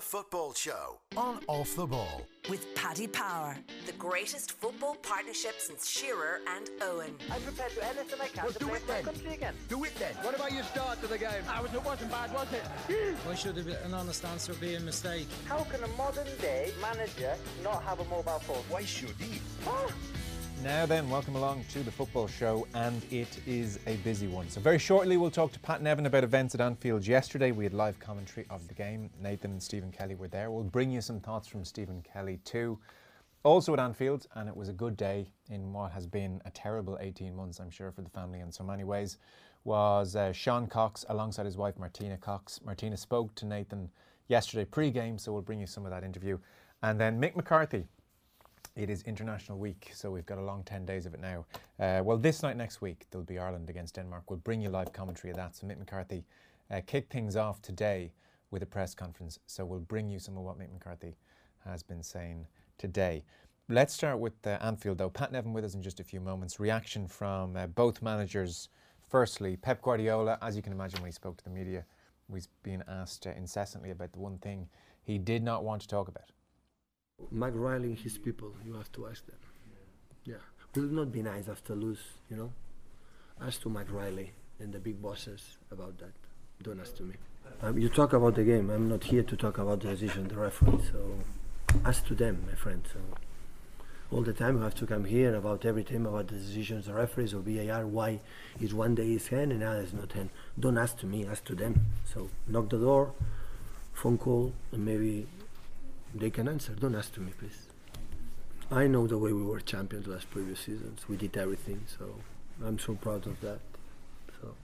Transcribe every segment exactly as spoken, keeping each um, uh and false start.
Football Show on Off the Ball. With Paddy Power, the greatest football partnership since Shearer and Owen. I'm prepared to do anything I can well, to do play it for my then. country again. Do it then. What about your start to the game? I was, it wasn't bad, was it? Why should an honest answer be a mistake? How can a modern day manager not have a mobile phone? Why should he? Huh? Now then, welcome along to the Football Show, and it is a busy one. So very shortly we'll talk to Pat Nevin about events at Anfield yesterday. We had live commentary of the game. Nathan and Stephen Kelly were there. We'll bring you some thoughts from Stephen Kelly too. Also at Anfield, and it was a good day in what has been a terrible eighteen months, I'm sure, for the family in so many ways, was uh, Sean Cox alongside his wife Martina Cox. Martina spoke to Nathan yesterday pre-game, so we'll bring you some of that interview. And then Mick McCarthy. It is International Week, so we've got a long ten days of it now. Uh, well, this night next week, there'll be Ireland against Denmark. We'll bring you live commentary of that. So Mick McCarthy uh, kicked things off today with a press conference. So we'll bring you some of what Mick McCarthy has been saying today. Let's start with uh, Anfield, though. Pat Nevin with us in just a few moments. Reaction from uh, both managers. Firstly, Pep Guardiola, as you can imagine when he spoke to the media, was being asked uh, incessantly about the one thing he did not want to talk about. Mike Riley and his people, you have to ask them. Yeah, will not be nice after lose, you know. Ask to Mike Riley and the big bosses about that. Don't ask to me. Um, you talk about the game. I'm not here to talk about the decision, the referee. So ask to them, my friend. So all the time you have to come here about everything about the decisions, the referees or V A R. Why is one day is hand and other is not hand? Don't ask to me. Ask to them. So knock the door, phone call, and maybe they can answer. Don't ask to me, please. I know the way we were champions last previous seasons. We did everything, so I'm so proud of that. So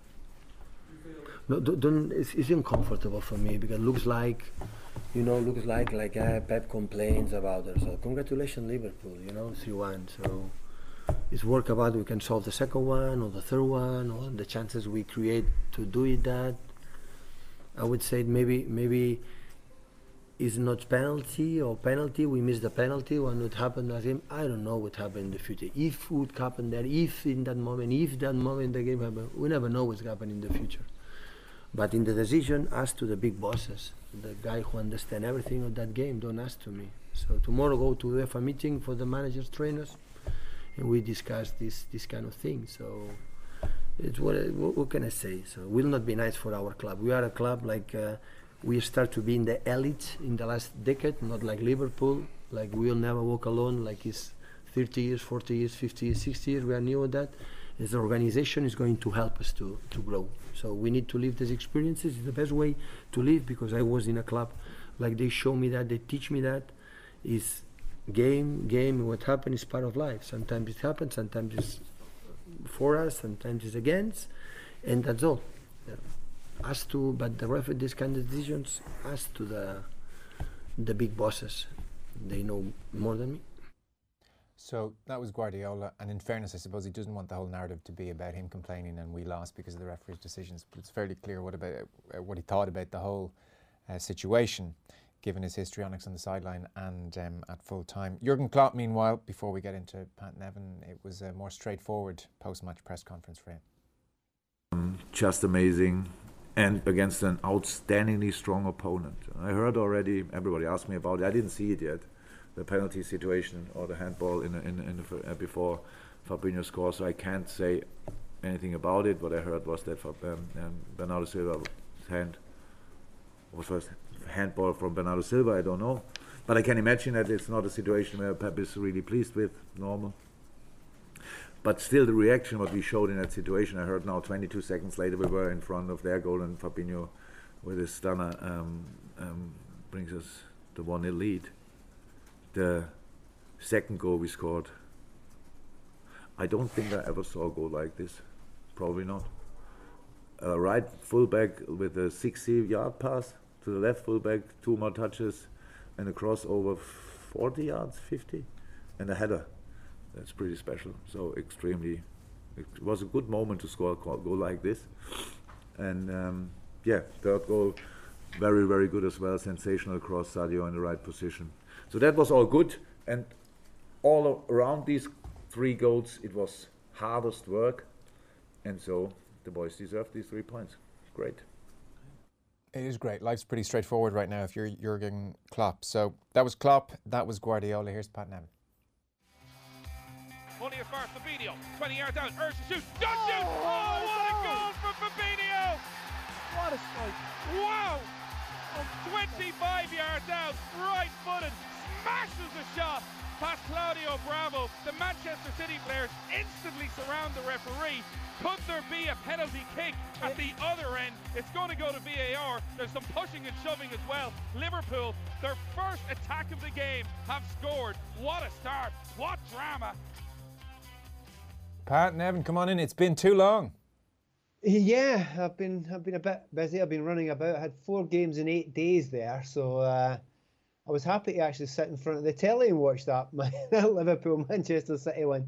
no, don't, don't it's, it's uncomfortable for me because it looks like, you know, looks like like uh, Pep complains about it. So congratulations, Liverpool. You know, three one. So it's work about we can solve the second one or the third one or the chances we create to do it. That I would say maybe maybe. Is not penalty or penalty, we missed the penalty, what would happen to him, I don't know what happened in the future. If it would happen there, if in that moment, if that moment the game happened, we never know what's happening in the future. But in the decision, ask to the big bosses, the guy who understand everything of that game, don't ask to me. So tomorrow go to the U E F A meeting for the managers, trainers, and we discuss this this kind of thing. So it's what, what, what can I say? So it will not be nice for our club. We are a club like, uh, we start to be in the elite in the last decade, not like Liverpool, like we'll never walk alone, like it's thirty years, forty years, fifty years, sixty years, we are new at that. As the organization is going to help us to, to grow. So we need to live these experiences. It's the best way to live because I was in a club, like they show me that, they teach me that, is game, game, what happened is part of life. Sometimes it happens, sometimes it's for us, sometimes it's against, and that's all. Yeah. As to, but the referee, these kind of decisions, as to the the big bosses, they know more than me. So that was Guardiola, and in fairness, I suppose he doesn't want the whole narrative to be about him complaining and we lost because of the referee's decisions. But it's fairly clear what about uh, what he thought about the whole uh, situation, given his histrionics on the sideline and um, at full time. Jurgen Klopp, meanwhile, before we get into Pat Nevin, it was a more straightforward post-match press conference for him. Um, just amazing. And against an outstandingly strong opponent. I heard already, everybody asked me about it, I didn't see it yet, the penalty situation or the handball in, in, in the, uh, before Fabinho scored, so I can't say anything about it. What I heard was that um, um, Bernardo Silva's hand was first handball from Bernardo Silva, I don't know. But I can imagine that it's not a situation where Pep is really pleased with, normal. But still the reaction what we showed in that situation, I heard now twenty-two seconds later we were in front of their goal and Fabinho with his stunner um, um, brings us the one nil lead. The second goal we scored, I don't think I ever saw a goal like this, probably not. A right fullback with a sixty yard pass to the left fullback, two more touches and a cross over forty yards, fifty, and a header. That's pretty special. So extremely, it was a good moment to score a goal like this. And um, yeah, third goal, very, very good as well. Sensational cross, Sadio in the right position. So that was all good. And all around these three goals, it was hardest work. And so the boys deserved these three points. Great. It is great. Life's pretty straightforward right now if you're Jurgen Klopp. So that was Klopp, that was Guardiola. Here's Pat Nevin. Only as far as Fabinho, twenty yards out, urge to shoot, don't oh, shoot! Oh, what a goal from Fabinho! What a strike! Wow! From twenty-five yards out, right-footed, smashes the shot past Claudio Bravo. The Manchester City players instantly surround the referee. Could there be a penalty kick at the other end? It's going to go to V A R. There's some pushing and shoving as well. Liverpool, their first attack of the game, have scored. What a start! What drama! Pat Nevin, come on in. It's been too long. Yeah, I've been I've been a bit busy. I've been running about. I had four games in eight days there, so uh, I was happy to actually sit in front of the telly and watch that my Liverpool Manchester City one.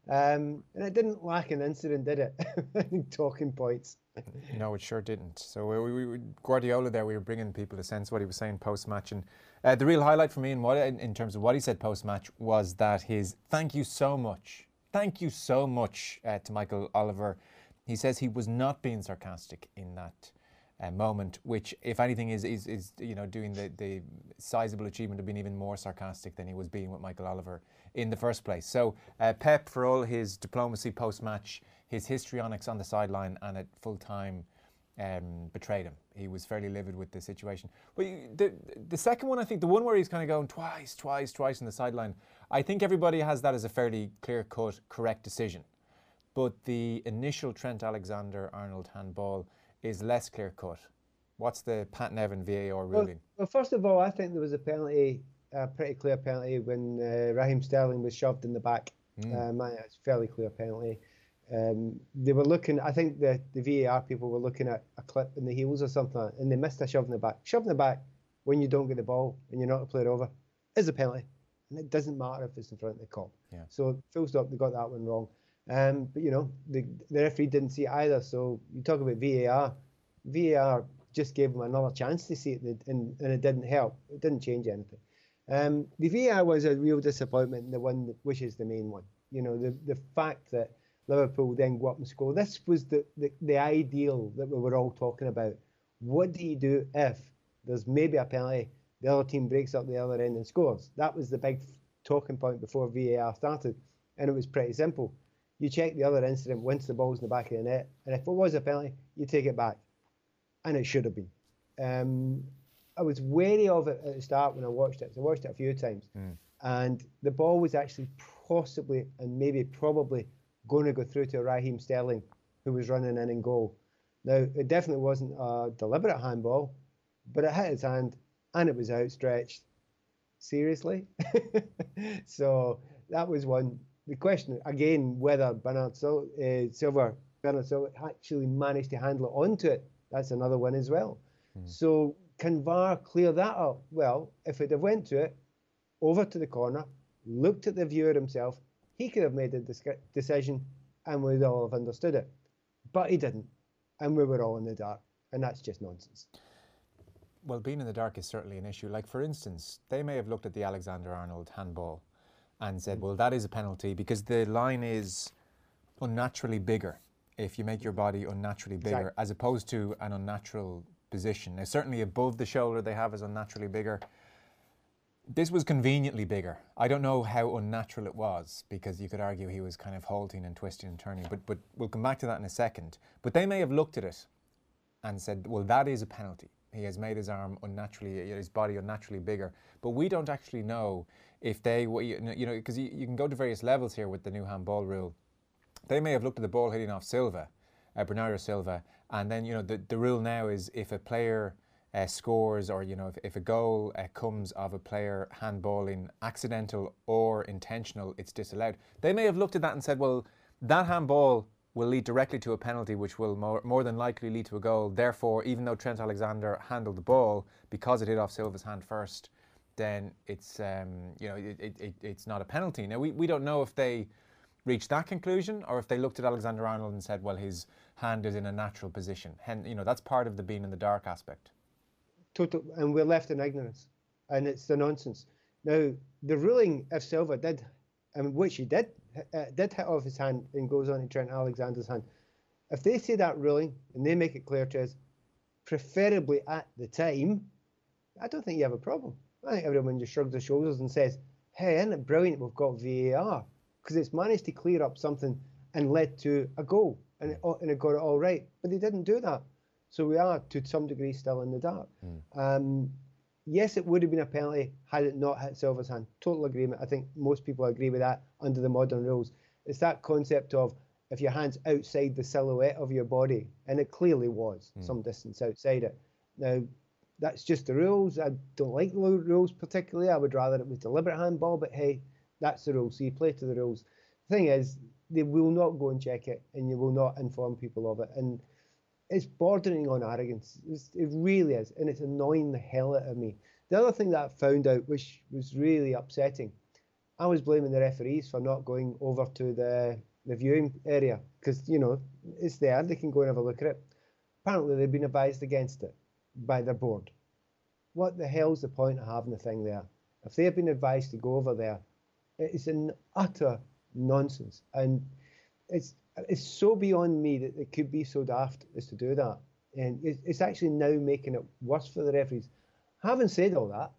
Um, and it didn't lack an incident, did it? Talking points. No, it sure didn't. So we, we, we Guardiola there, we were bringing people a sense of what he was saying post-match. And uh, the real highlight for me in, what, in, in terms of what he said post-match was that his thank you so much, thank you so much uh, to Michael Oliver. He says he was not being sarcastic in that uh, moment, which, if anything, is, is, is you know, doing the, the sizable achievement of being even more sarcastic than he was being with Michael Oliver in the first place. So uh, Pep, for all his diplomacy post-match, his histrionics on the sideline and at full time um, betrayed him. He was fairly livid with the situation. But you, the, the second one, I think, the one where he's kind of going twice, twice, twice on the sideline, I think everybody has that as a fairly clear-cut, correct decision. But the initial Trent Alexander-Arnold handball is less clear-cut. What's the Pat Nevin V A R ruling? Well, well, first of all, I think there was a penalty, a pretty clear penalty when uh, Raheem Sterling was shoved in the back. Mm. Um, it's a fairly clear penalty. Um, they were looking, I think the, the V A R people were looking at a clip in the heels or something, and they missed a shove in the back. Shove in the back when you don't get the ball and you're not to play it over is a penalty. And it doesn't matter if it's in front of the cop. Yeah. So full stop, they got that one wrong. Um, but, you know, the, the referee didn't see it either. So you talk about V A R. V A R just gave them another chance to see it, and, and it didn't help. It didn't change anything. Um, the V A R was a real disappointment, and the one that, which is the main one. You know, the, the fact that Liverpool then go up and score. This was the, the, the ideal that we were all talking about. What do you do if there's maybe a penalty, the other team breaks up the other end and scores? That was the big talking point before V A R started, and it was pretty simple. You check the other incident once the ball's in the back of the net, and if it was a penalty, you take it back. And it should have been. Um, I was wary of it at the start when I watched it. So I watched it a few times. Mm. And the ball was actually possibly and maybe probably going to go through to Raheem Sterling, who was running in and goal. Now, it definitely wasn't a deliberate handball, but it hit his hand and it was outstretched. Seriously? So that was one. The question, again, whether Bernard Sil- uh, Silva, Bernard Silva actually managed to handle it onto it, that's another one as well. Mm. So can V A R clear that up? Well, if it had went to it, over to the corner, looked at the viewer himself, he could have made a dis- decision and we'd all have understood it. But he didn't. And we were all in the dark. And that's just nonsense. Well, being in the dark is certainly an issue. Like, for instance, they may have looked at the Alexander-Arnold handball and said, well, that is a penalty because the line is unnaturally bigger if you make your body unnaturally bigger, exactly, as opposed to an unnatural position. Now, certainly above the shoulder they have is unnaturally bigger. This was conveniently bigger. I don't know how unnatural it was, because you could argue he was kind of halting and twisting and turning, but, but we'll come back to that in a second. But they may have looked at it and said, well, that is a penalty. He has made his arm unnaturally, his body unnaturally bigger. But we don't actually know if they, you know, because you, you can go to various levels here with the new handball rule. They may have looked at the ball hitting off Silva, uh, Bernardo Silva, and then, you know, the, the rule now is if a player uh, scores, or, you know, if, if a goal uh, comes of a player handballing, accidental or intentional, it's disallowed. They may have looked at that and said, well, that handball will lead directly to a penalty, which will more, more than likely lead to a goal. Therefore, even though Trent Alexander handled the ball, because it hit off Silva's hand first, then it's um, you know it, it, it, it's not a penalty. Now, we, we don't know if they reached that conclusion or if they looked at Alexander-Arnold and said, well, his hand is in a natural position. And, you know, that's part of the being in the dark aspect. Total, and we're left in ignorance, and it's the nonsense. Now, the ruling, if Silva did, and which he did, uh, did hit off his hand and goes on to Trent Alexander's hand, if they say that ruling and they make it clear to us, preferably at the time, I don't think you have a problem. I think everyone just shrugs their shoulders and says, hey, isn't it brilliant we've got V A R? Because it's managed to clear up something and led to a goal, and it, and it got it all right. But they didn't do that. So we are, to some degree, still in the dark. Mm. Um, yes, it would have been a penalty had it not hit Silva's hand. Total agreement. I think most people agree with that under the modern rules. It's that concept of if your hand's outside the silhouette of your body, and it clearly was mm. some distance outside it. Now, that's just the rules. I don't like the rules particularly. I would rather it was deliberate handball, but hey, that's the rules. So you play to the rules. The thing is, they will not go and check it, and you will not inform people of it. And it's bordering on arrogance. It's, it really is, and it's annoying the hell out of me. The other thing that I found out, which was really upsetting, I was blaming the referees for not going over to the, the viewing area because, you know, it's there. They can go and have a look at it. Apparently, they've been advised against it by their board. What the hell's the point of having the thing there? If they've been advised to go over there, it's an utter nonsense. And it's it's so beyond me that it could be so daft as to do that. And it's, it's actually now making it worse for the referees. Having said all that,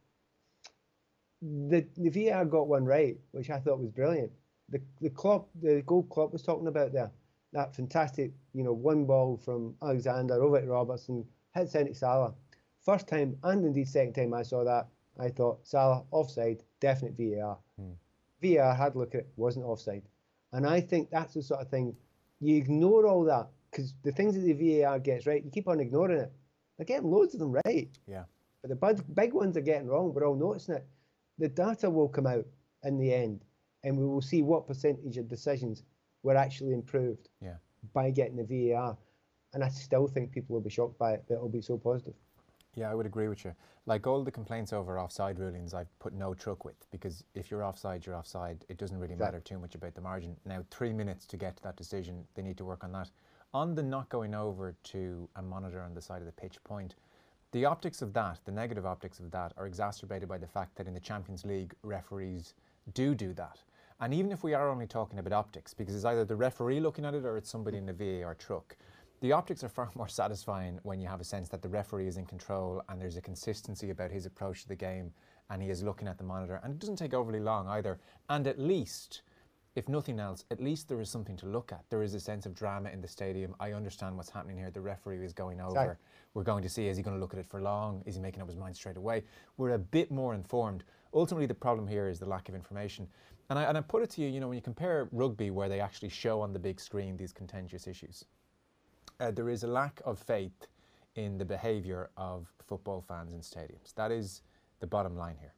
the, the V A R got one right, which I thought was brilliant. The the Klopp, the goal Klopp was talking about there, that fantastic, you know, one ball from Alexander over to Robertson, hits into Salah. First time, and indeed second time I saw that, I thought, Salah, offside, definite V A R. Hmm. V A R had a look at it, wasn't offside. And I think that's the sort of thing, you ignore all that, because the things that the V A R gets right, you keep on ignoring it. They're getting loads of them right. Yeah. But the big, big ones are getting wrong, we're all noticing it. The data will come out in the end, and we will see what percentage of decisions were actually improved yeah. by getting the V A R. And I still think people will be shocked by it, that it'll be so positive. Yeah, I would agree with you. Like all the complaints over offside rulings, I've put no truck with, because if you're offside, you're offside. It doesn't really matter too much about the margin. Now, three minutes to get to that decision, they need to work on that. On the not going over to a monitor on the side of the pitch point, the optics of that, the negative optics of that, are exacerbated by the fact that in the Champions League, referees do do that. And even if we are only talking about optics, because it's either the referee looking at it or it's somebody in the V A R truck, the optics are far more satisfying when you have a sense that the referee is in control and there's a consistency about his approach to the game and he is looking at the monitor, and it doesn't take overly long either. And at least, if nothing else, at least there is something to look at. There is a sense of drama in the stadium. I understand what's happening here. The referee is going over. Sorry. We're going to see, is he going to look at it for long? Is he making up his mind straight away? We're a bit more informed. Ultimately, the problem here is the lack of information. And I, and I put it to you, you know, when you compare rugby, where they actually show on the big screen these contentious issues, Uh, there is a lack of faith in the behaviour of football fans in stadiums. That is the bottom line here.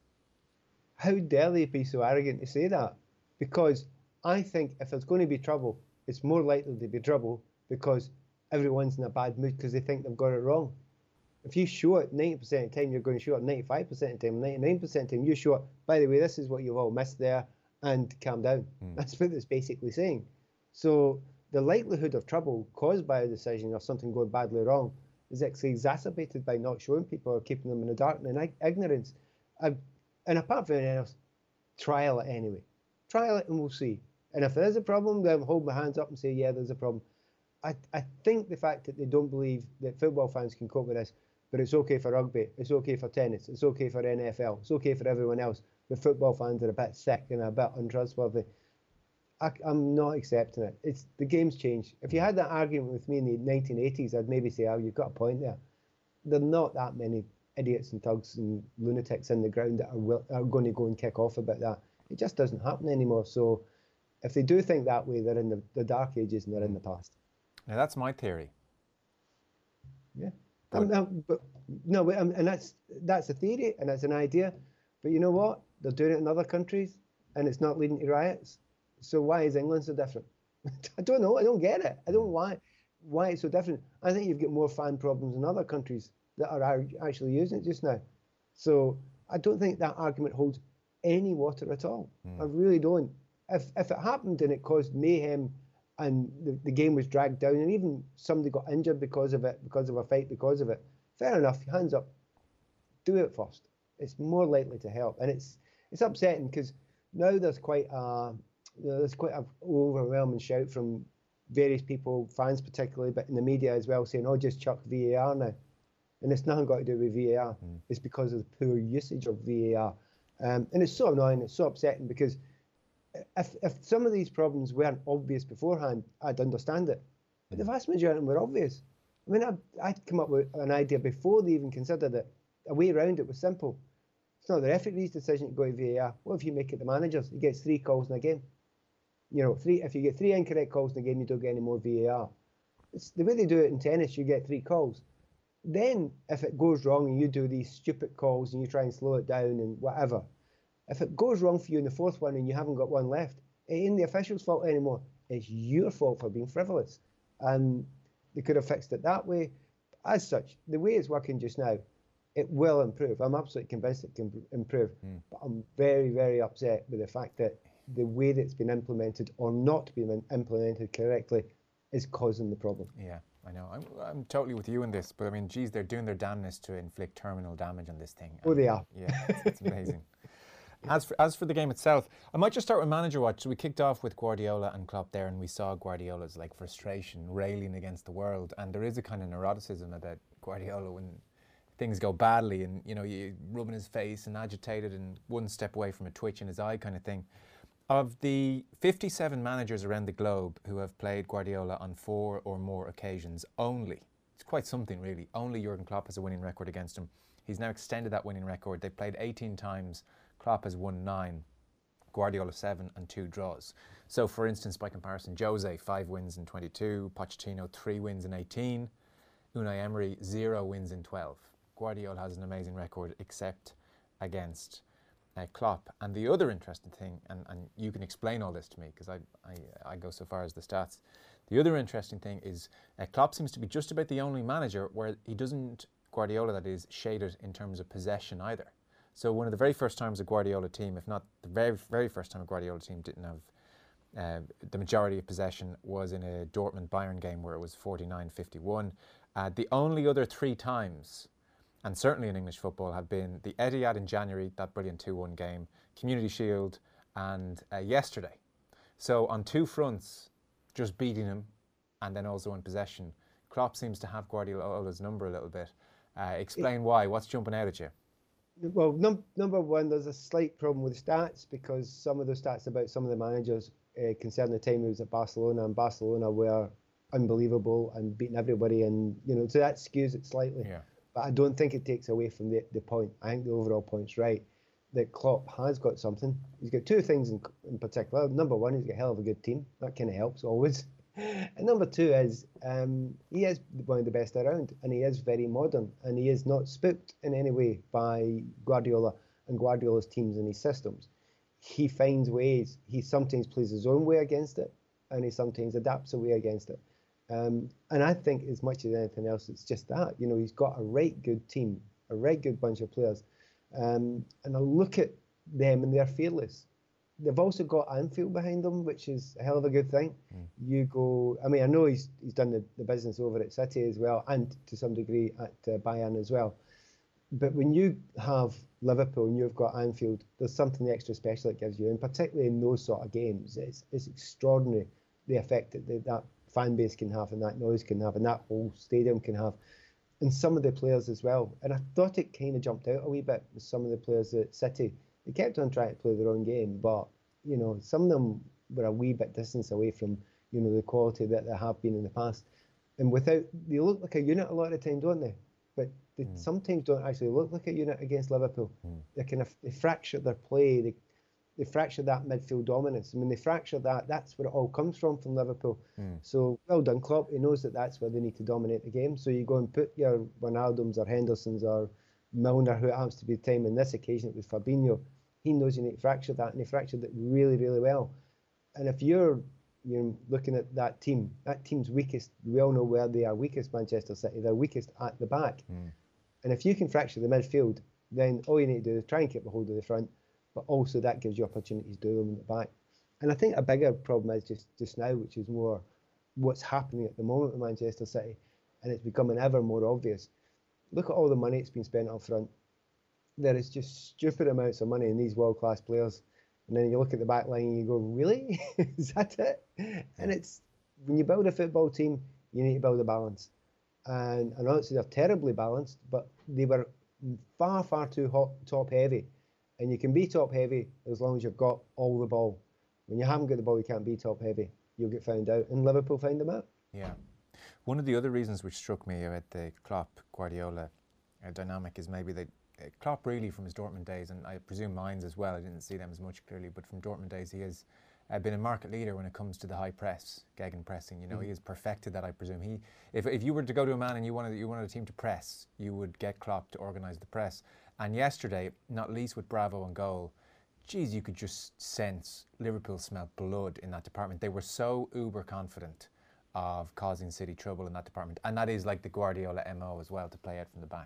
How dare they be so arrogant to say that? Because I think if there's going to be trouble, it's more likely to be trouble because everyone's in a bad mood because they think they've got it wrong. If you show it ninety percent of the time, you're going to show it ninety-five percent of the time, ninety-nine percent of the time, you show it, by the way, this is what you've all missed there, and calm down. Mm. That's what it's basically saying. So the likelihood of trouble caused by a decision or something going badly wrong is actually exacerbated by not showing people or keeping them in the dark and in ignorance. I've, and apart from anything else, trial it anyway. Trial it and we'll see. And if there is a problem, then hold my hands up and say, yeah, there's a problem. I, I think the fact that they don't believe that football fans can cope with this, but it's okay for rugby, it's okay for tennis, it's okay for N F L, it's okay for everyone else, but football fans are a bit sick and a bit untrustworthy. I, I'm not accepting it. It's the game's changed. If you had that argument with me in the nineteen eighties, I'd maybe say, oh, you've got a point there. There are not that many idiots and thugs and lunatics in the ground that are, will, are going to go and kick off about that. It just doesn't happen anymore. So if they do think that way, they're in the, the dark ages and they're in the past. Now, that's my theory. Yeah. Um, um, but, no, but, um, and that's, that's a theory and that's an idea. But you know what? They're doing it in other countries and it's not leading to riots. So why is England so different? I don't know. I don't get it. I don't know why why it's so different. I think you've got more fan problems in other countries that are actually using it just now. So I don't think that argument holds any water at all. Mm. I really don't. If if it happened and it caused mayhem and the, the game was dragged down and even somebody got injured because of it, because of a fight because of it, fair enough, hands up. Do it first. It's more likely to help. And it's it's upsetting because now there's quite a You know, there's quite an overwhelming shout from various people, fans particularly, but in the media as well, saying, oh, just chuck V A R now. and it's nothing got to do with V A R. Mm. It's because of the poor usage of V A R. Um, and it's so annoying, it's so upsetting, because if, if some of these problems weren't obvious beforehand, I'd understand it. But the vast majority of them were obvious. I mean, I'd, I'd come up with an idea before they even considered it. A way around it was simple. It's not the referee's decision to go to V A R. What if you make it the manager's? He gets three calls in a game. You know, three. If you get three incorrect calls in a game, you don't get any more V A R. It's the way they do it in tennis. You get three calls. Then, if it goes wrong and you do these stupid calls and you try and slow it down and whatever, if it goes wrong for you in the fourth one and you haven't got one left, it ain't the official's fault anymore. It's your fault for being frivolous. And they could have fixed it that way. As such, the way it's working just now, it will improve. I'm absolutely convinced it can improve. Mm. But I'm very, very upset with the fact that the way that it's been implemented or not being implemented correctly is causing the problem. Yeah, I know. I'm, I'm totally with you in this, but I mean, geez, they're doing their damnedest to inflict terminal damage on this thing. Oh, and, they are. Yeah, it's, it's amazing. As for, as for the game itself, I might just start with manager watch. So we kicked off with Guardiola and Klopp there, and we saw Guardiola's like frustration railing against the world, and there is a kind of neuroticism about Guardiola when things go badly, and you know, you rubbing his face and agitated and one step away from a twitch in his eye kind of thing. Of the fifty-seven managers around the globe who have played Guardiola on four or more occasions, only, it's quite something really, only Jurgen Klopp has a winning record against him. He's now extended that winning record. They played eighteen times. Klopp has won nine, Guardiola seven and two draws. So for instance, by comparison, Jose, five wins in twenty-two, Pochettino, three wins in eighteen, Unai Emery, zero wins in twelve. Guardiola has an amazing record except against uh, Klopp. And the other interesting thing, and, and you can explain all this to me because I, I, I go so far as the stats. The other interesting thing is uh, Klopp seems to be just about the only manager where he doesn't, Guardiola that is, shaded in terms of possession either. So one of the very first times a Guardiola team, if not the very, very first time a Guardiola team didn't have uh, the majority of possession, was in a Dortmund-Bayern game where it was forty-nine fifty-one. Uh, the only other three times, and certainly in English football, have been the Etihad in January, that brilliant two one game, Community Shield, and uh, yesterday. So on two fronts, just beating him, and then also in possession. Klopp seems to have Guardiola's number a little bit. Uh, explain why. What's jumping out at you? Well, num number one, there's a slight problem with stats because some of the stats about some of the managers uh, concern the time he was at Barcelona, and Barcelona were unbelievable and beating everybody, and you know, so that skews it slightly. Yeah. But I don't think it takes away from the, the point. I think the overall point's right, that Klopp has got something. He's got two things in, in particular. Number one, he's got a hell of a good team. That kind of helps always. And number two is um, he is one of the best around, and he is very modern, and he is not spooked in any way by Guardiola and Guardiola's teams and his systems. He finds ways. He sometimes plays his own way against it, and he sometimes adapts a way against it. Um, and I think as much as anything else, it's just that. You know, he's got a right good team, a right good bunch of players. Um, and I look at them and they're fearless. They've also got Anfield behind them, which is a hell of a good thing. Mm. You go, I mean, I know he's he's done the, the business over at City as well, and to some degree at uh, Bayern as well. But when you have Liverpool and you've got Anfield, there's something extra special it gives you, and particularly in those sort of games, it's it's extraordinary the effect that the, that fan base can have, and that noise can have, and that whole stadium can have, and some of the players as well. And I thought it kind of jumped out a wee bit with some of the players at City. They kept on trying to play their own game, but you know, some of them were a wee bit distance away from, you know, the quality that they have been in the past. And without, they look like a unit a lot of the time, don't they? But they mm. sometimes don't actually look like a unit against Liverpool. Mm. They kind of they fracture their play. They they fracture that midfield dominance. I mean, they fracture that. That's where it all comes from from Liverpool. Mm. So well done, Klopp. He knows that that's where they need to dominate the game. So you go and put your Wijnaldums or Hendersons or Milner, who happens to be the time in this occasion it was Fabinho. He knows you need to fracture that, and he fractured it really, really well. And if you're you know, looking at that team, that team's weakest, we all know where they are weakest, Manchester City, they're weakest at the back. Mm. And if you can fracture the midfield, then all you need to do is try and keep a hold of the front, but also that gives you opportunities to do them in the back. And I think a bigger problem is just, just now, which is more what's happening at the moment with Manchester City, and it's becoming ever more obvious. Look at all the money that's been spent up front. There is just stupid amounts of money in these world-class players. And then you look at the back line and you go, really? Is that it? And it's, when you build a football team, you need to build a balance. And I'm not saying they're terribly balanced, but they were far, far too hot, top heavy. And you can be top heavy as long as you've got all the ball. When you haven't got the ball, you can't be top heavy. You'll get found out. And Liverpool found them out. Yeah. One of the other reasons which struck me about the Klopp-Guardiola uh, dynamic is maybe that uh, Klopp really from his Dortmund days, and I presume mine's as well, I didn't see them as much clearly, but from Dortmund days he has uh, been a market leader when it comes to the high press, gegen pressing. You know, mm. he has perfected that, I presume. He, if, if you were to go to a man and you wanted, you wanted a team to press, you would get Klopp to organise the press. And yesterday, not least with Bravo and goal, geez, you could just sense Liverpool smelled blood in that department. They were so uber confident of causing City trouble in that department. And that is like the Guardiola M O as well, to play out from the back.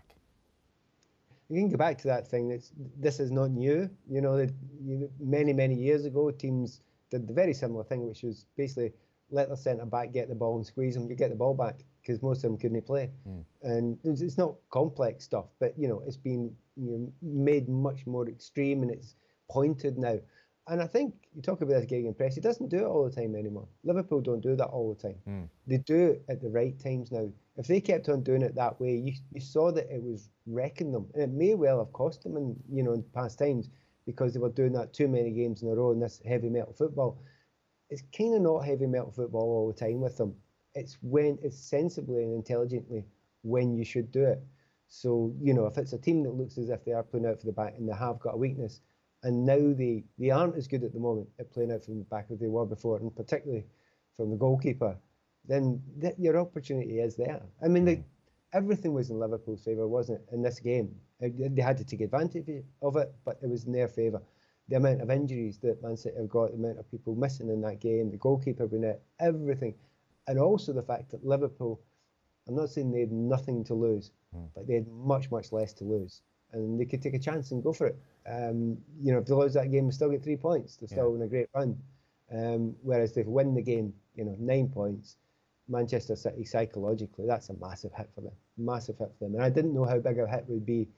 You can go back to that thing. That's, this is not new. You know, that you, many, many years ago, teams did the very similar thing, which was basically let the centre-back get the ball and squeeze them. You get the ball back, because most of them couldn't play. Mm. And it's, it's not complex stuff, but, you know, it's been you know, made much more extreme, and it's pointed now. And I think you talk about this gegenpress, he doesn't do it all the time anymore. Liverpool don't do that all the time. Mm. They do it at the right times now. If they kept on doing it that way, you, you saw that it was wrecking them. And it may well have cost them in, you know, in past times, because they were doing that too many games in a row in this heavy metal football. It's kind of not heavy metal football all the time with them. It's when it's sensibly and intelligently when you should do it. So, you know, if it's a team that looks as if they are playing out for the back and they have got a weakness, and now they, they aren't as good at the moment at playing out from the back as they were before, and particularly from the goalkeeper, then th your opportunity is there. I mean, they, everything was in Liverpool's favour, wasn't it, in this game? They had to take advantage of it, but it was in their favour. The amount of injuries that Man City have got, the amount of people missing in that game, the goalkeeper being out, everything. And also the fact that Liverpool, I'm not saying they had nothing to lose, mm. but they had much, much less to lose. And they could take a chance and go for it. Um, you know, if they lose that game, they still get three points. They're still yeah. in a great run. Um, whereas if they win the game, you know, nine points, Manchester City psychologically, that's a massive hit for them. Massive hit for them. And I didn't know how big a hit would be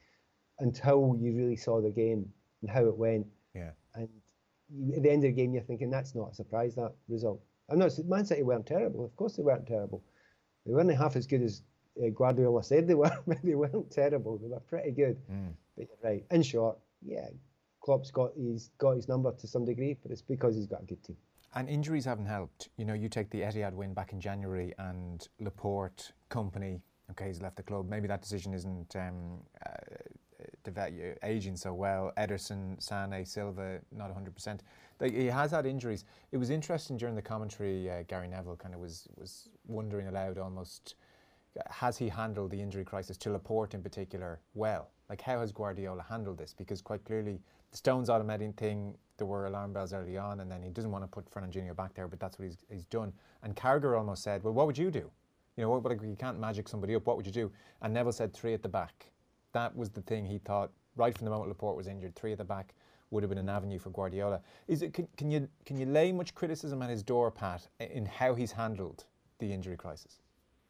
until you really saw the game and how it went. Yeah. And you, at the end of the game, you're thinking, that's not a surprise, that result. I'm not saying Man City weren't terrible. Of course they weren't terrible. They weren't half as good as uh, Guardiola said they were, but they weren't terrible. They were pretty good. Mm. But you're right. In short, yeah, Klopp's got he's got his number to some degree, but it's because he's got a good team. And injuries haven't helped. You know, you take the Etihad win back in January, and Laporte, Company, okay, he's left the club. Maybe that decision isn't um, uh, aging so well. Ederson, Sane, Silva, not one hundred percent. Like, he has had injuries. It was interesting during the commentary, uh, Gary Neville kind of was, was wondering aloud almost, has he handled the injury crisis, to Laporte in particular, well? Like, how has Guardiola handled this? Because quite clearly, the Stones automating thing, there were alarm bells early on, and then he doesn't want to put Fernandinho back there, but that's what he's, he's done. And Carragher almost said, well, what would you do? You know, like, you can't magic somebody up, what would you do? And Neville said three at the back. That was the thing he thought, right from the moment Laporte was injured, three at the back would have been an avenue for Guardiola. Is it? Can, can you can you lay much criticism at his door, Pat, in how he's handled the injury crisis?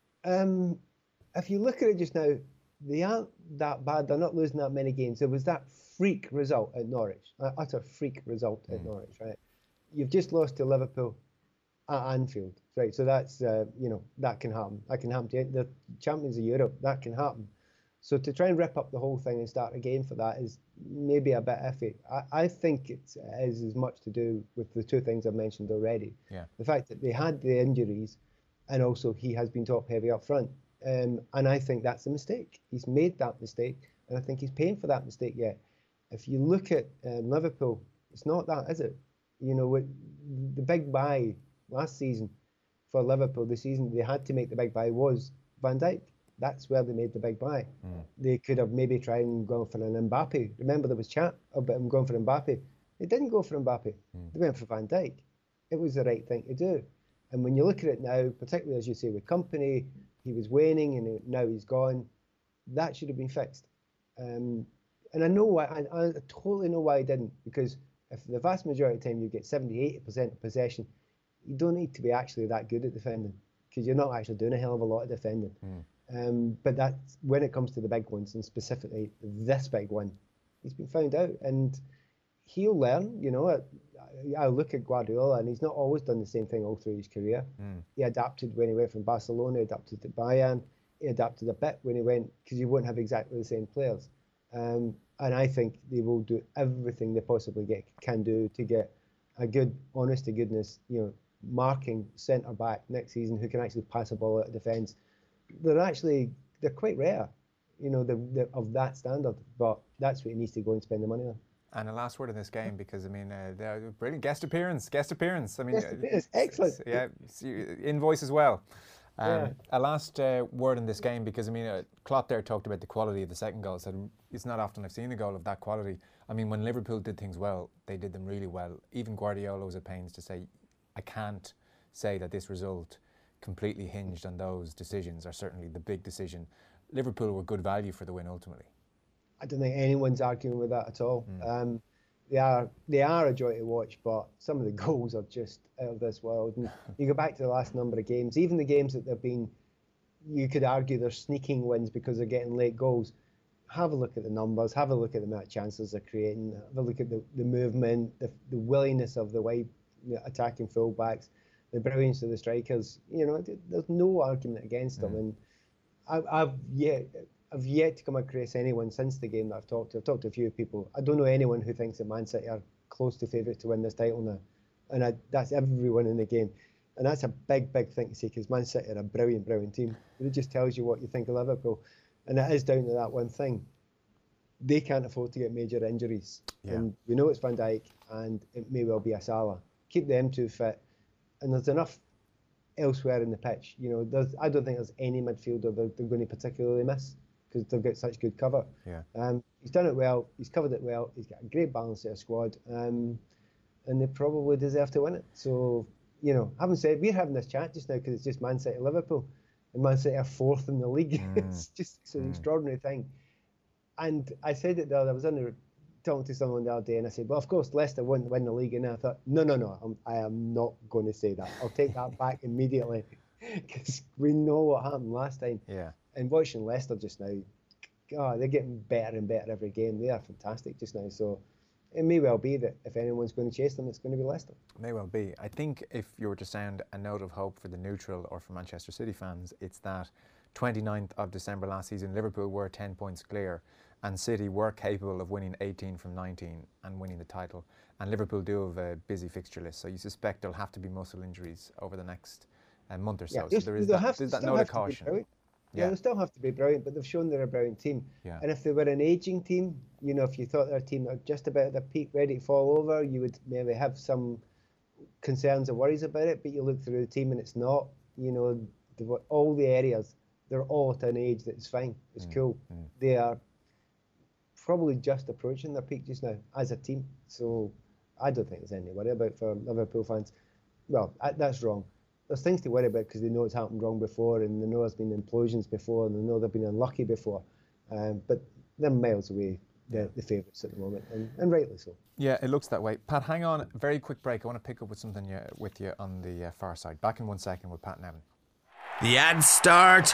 Um, if you look at it just now, they aren't that bad. They're not losing that many games. There was that freak result at Norwich, an utter freak result at mm. Norwich, right? You've just lost to Liverpool at Anfield, right? So that's, uh, you know, that can happen. That can happen to the champions of Europe. That can happen. So to try and rip up the whole thing and start again for that is maybe a bit iffy. I, I think it is as much to do with the two things I've mentioned already. Yeah. The fact that they had the injuries, and also he has been top heavy up front. Um, and I think that's a mistake. He's made that mistake, and I think he's paying for that mistake yet. If you look at um, Liverpool, it's not that, is it? You know, with the big buy last season for Liverpool, the season they had to make the big buy was Van Dijk. That's where they made the big buy. Mm. They could have maybe tried and gone for an Mbappe. Remember, there was chat about him going for Mbappe. They didn't go for Mbappe. Mm. They went for Van Dijk. It was the right thing to do. And when you look at it now, particularly as you say with Company, he was waning and now he's gone. That should have been fixed. Um, and I know why. I, I totally know why he didn't. Because if the vast majority of the time you get seventy, eighty percent of possession, you don't need to be actually that good at defending, because you're not actually doing a hell of a lot of defending. Mm. Um, but that's when it comes to the big ones, and specifically this big one, he's been found out, and he'll learn. You know, I, I look at Guardiola, and he's not always done the same thing all through his career. Mm. He adapted when he went from Barcelona, adapted to Bayern. he adapted a bit when he went, because you won't have exactly the same players. Um, and I think they will do everything they possibly get, can do to get a good, honest to goodness, you know, marking centre back next season who can actually pass a ball out of defence. They're actually, they're quite rare, you know, they're, they're of that standard, but that's what he needs to go and spend the money on. And a last word in this game, because I mean, uh, they're brilliant guest appearance, guest appearance. I mean, guest appearance, excellent. Yeah, invoice as well. Um, yeah. A last uh, word in this game, because I mean, uh, Klopp there talked about the quality of the second goal. Said it's not often I've seen a goal of that quality. I mean, when Liverpool did things well, they did them really well. Even Guardiola was at pains to say, I can't say that this result completely hinged on those decisions, or certainly the big decision. Liverpool were good value for the win ultimately. I don't think anyone's arguing with that at all. Mm. Um, they are they are a joy to watch, but some of the goals are just out of this world. And you go back to the last number of games, even the games that they've been, you could argue they're sneaking wins because they're getting late goals. Have a look at the numbers, have a look at the amount of chances they're creating, have a look at the, the movement, the, the willingness of the wide attacking fullbacks, the brilliance of the strikers. You know, there's no argument against them. Mm. And I, I've yet... I've yet to come across anyone since the game that I've talked to. I've talked to a few people. I don't know anyone who thinks that Man City are close to favourites to win this title now. And I, that's everyone in the game. And that's a big, big thing to say, because Man City are a brilliant, brilliant team. But it just tells you what you think of Liverpool. And it is down to that one thing. They can't afford to get major injuries. Yeah. And we know it's Van Dijk, and it may well be a Salah. Keep them two fit. And there's enough elsewhere in the pitch. You know, there's, I don't think there's any midfielder they're, they're going to particularly miss, because they've got such good cover. Yeah. Um, he's done it well. He's covered it well. He's got a great balance to a squad, um, and they probably deserve to win it. So, you know, having said, we're having this chat just now because it's just Man City, Liverpool, and Man City are fourth in the league. Mm. It's just it's an mm. extraordinary thing. And I said it the other. I was on the, talking to someone the other day, and I said, "Well, of course, Leicester won't win the league." And I thought, "No, no, no. I'm, I am not going to say that. I'll take that back immediately, because we know what happened last time." Yeah. And watching Leicester just now, God, they're getting better and better every game. They are fantastic just now. So it may well be that if anyone's going to chase them, it's going to be Leicester. It may well be. I think if you were to sound a note of hope for the neutral or for Manchester City fans, it's that twenty-ninth of December last season, Liverpool were ten points clear, and City were capable of winning eighteen from nineteen and winning the title. And Liverpool do have a busy fixture list, so you suspect there'll have to be muscle injuries over the next uh, month or so. Yeah, so there is that, there's that note of caution. Yeah, yeah, they still have to be brilliant, but they've shown they're a brilliant team. Yeah. And if they were an ageing team, you know, if you thought they're a team that are just about at their peak, ready to fall over, you would maybe have some concerns or worries about it. But you look through the team and it's not. You know, the, all the areas, they're all at an age that's fine. It's mm. cool. Mm. They are probably just approaching their peak just now as a team. So I don't think there's any worry about for Liverpool fans. Well, I, that's wrong. There's things to worry about because they know it's happened wrong before, and they know there's been implosions before, and they know they've been unlucky before. Um, but they're miles away, the, the favourites at the moment, and, and rightly so. Yeah, it looks that way. Pat, hang on, very quick break. I want to pick up with something you, with you on the uh, far side. Back in one second with Pat Nevin. The ads start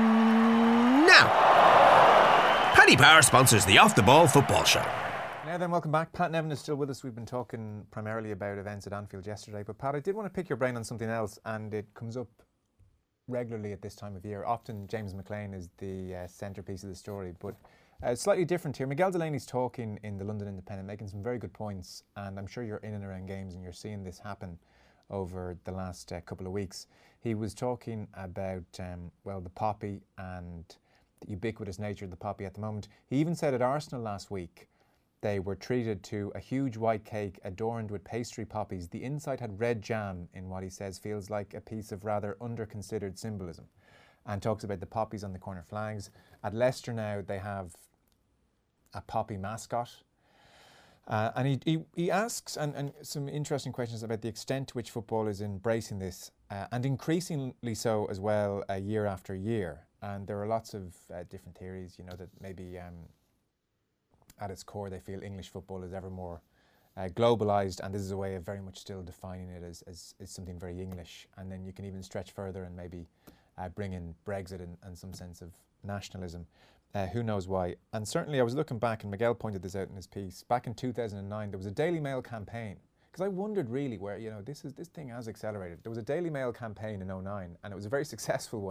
now. Paddy Power sponsors the Off the Ball Football Show. Now then, welcome back. Pat Nevin is still with us. We've been talking primarily about events at Anfield yesterday, but Pat, I did want to pick your brain on something else, and it comes up regularly at this time of year. Often James McLean is the uh, centrepiece of the story, but uh, slightly different here. Miguel Delaney's talking in the London Independent, making some very good points, and I'm sure you're in and around games and you're seeing this happen over the last uh, couple of weeks. He was talking about, um, well, the poppy and the ubiquitous nature of the poppy at the moment. He even said at Arsenal last week, they were treated to a huge white cake adorned with pastry poppies. The inside had red jam in what he says feels like a piece of rather under-considered symbolism, and talks about the poppies on the corner flags. At Leicester now, they have a poppy mascot. Uh, and he, he, he asks and, and some interesting questions about the extent to which football is embracing this, uh, and increasingly so as well uh, year after year. And there are lots of uh, different theories, you know, that maybe um, at its core, they feel English football is ever more uh, globalised, and this is a way of very much still defining it as, as, as something very English. And then you can even stretch further and maybe uh, bring in Brexit and, and some sense of nationalism. Uh, who knows why? And certainly I was looking back, and Miguel pointed this out in his piece, back in two thousand nine, there was a Daily Mail campaign, because I wondered really where, you know, this is this thing has accelerated. There was a Daily Mail campaign in oh nine, and it was a very successful one,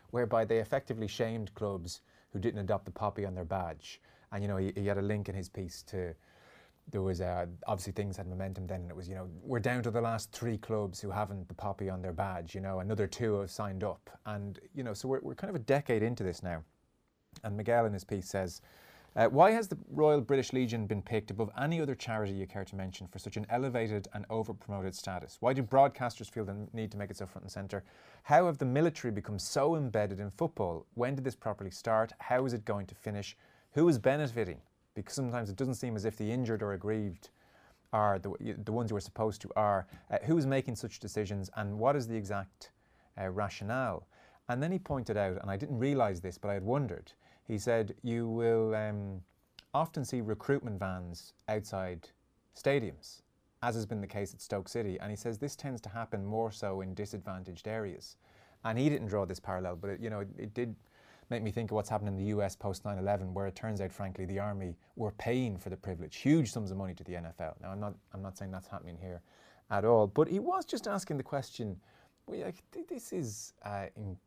whereby they effectively shamed clubs who didn't adopt the poppy on their badge. And, you know, he, he had a link in his piece to, there was uh, obviously things had momentum then, and it was, you know, we're down to the last three clubs who haven't the poppy on their badge, you know, another two have signed up. And, you know, so we're, we're kind of a decade into this now. And Miguel in his piece says, uh, why has the Royal British Legion been picked above any other charity you care to mention for such an elevated and over-promoted status? Why do broadcasters feel the need to make it so front and centre? How have the military become so embedded in football? When did this properly start? How is it going to finish? Who is benefiting? Because sometimes it doesn't seem as if the injured or aggrieved are the, the ones who are supposed to are. Uh, who is making such decisions, and what is the exact uh, rationale? And then he pointed out, and I didn't realise this, but I had wondered, he said, you will um, often see recruitment vans outside stadiums, as has been the case at Stoke City. And he says this tends to happen more so in disadvantaged areas. And he didn't draw this parallel, but it, you know, it, it did make me think of what's happened in the U S post nine eleven, where it turns out, frankly, the army were paying for the privilege, huge sums of money to the N F L. Now, I'm not, I'm not saying that's happening here at all, but he was just asking the question, well, like, this is... Uh, in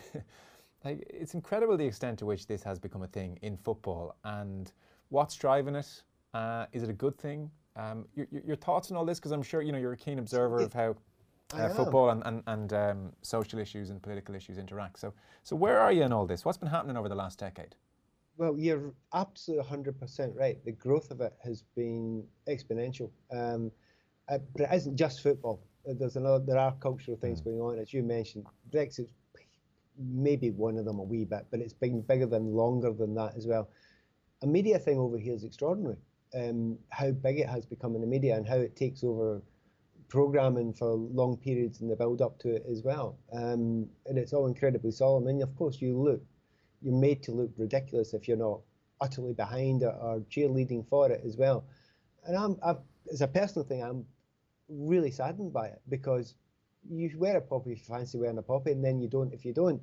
Like, it's incredible the extent to which this has become a thing in football, and what's driving it. Uh, is it a good thing? Um, your, your thoughts on all this, because I'm sure you know you're a keen observer of how uh, football and, and, and um, social issues and political issues interact. So, so where are you in all this? What's been happening over the last decade? Well, you're absolutely one hundred percent right. The growth of it has been exponential. Um, uh, but it isn't just football. There's another. There are cultural things mm. going on, as you mentioned. Brexit. Maybe one of them a wee bit, but it's been bigger than longer than that as well. A media thing over here is extraordinary. Um, how big it has become in the media and how it takes over programming for long periods in the build up to it as well. Um, and it's all incredibly solemn. And of course, you look, you're made to look ridiculous if you're not utterly behind it or cheerleading for it as well. And I'm, I've, as a personal thing, I'm really saddened by it, because you wear a poppy if you fancy wearing a poppy, and then you don't if you don't.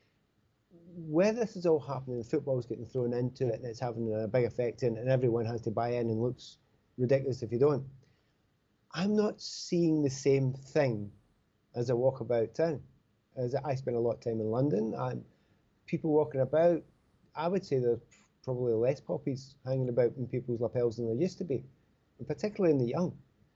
Where this is all happening, football's getting thrown into it, and it's having a big effect, and, and everyone has to buy in and looks ridiculous if you don't. I'm not seeing the same thing as I walk about town. As I spend a lot of time in London, and people walking about, I would say there's probably less poppies hanging about in people's lapels than there used to be, and particularly in the young.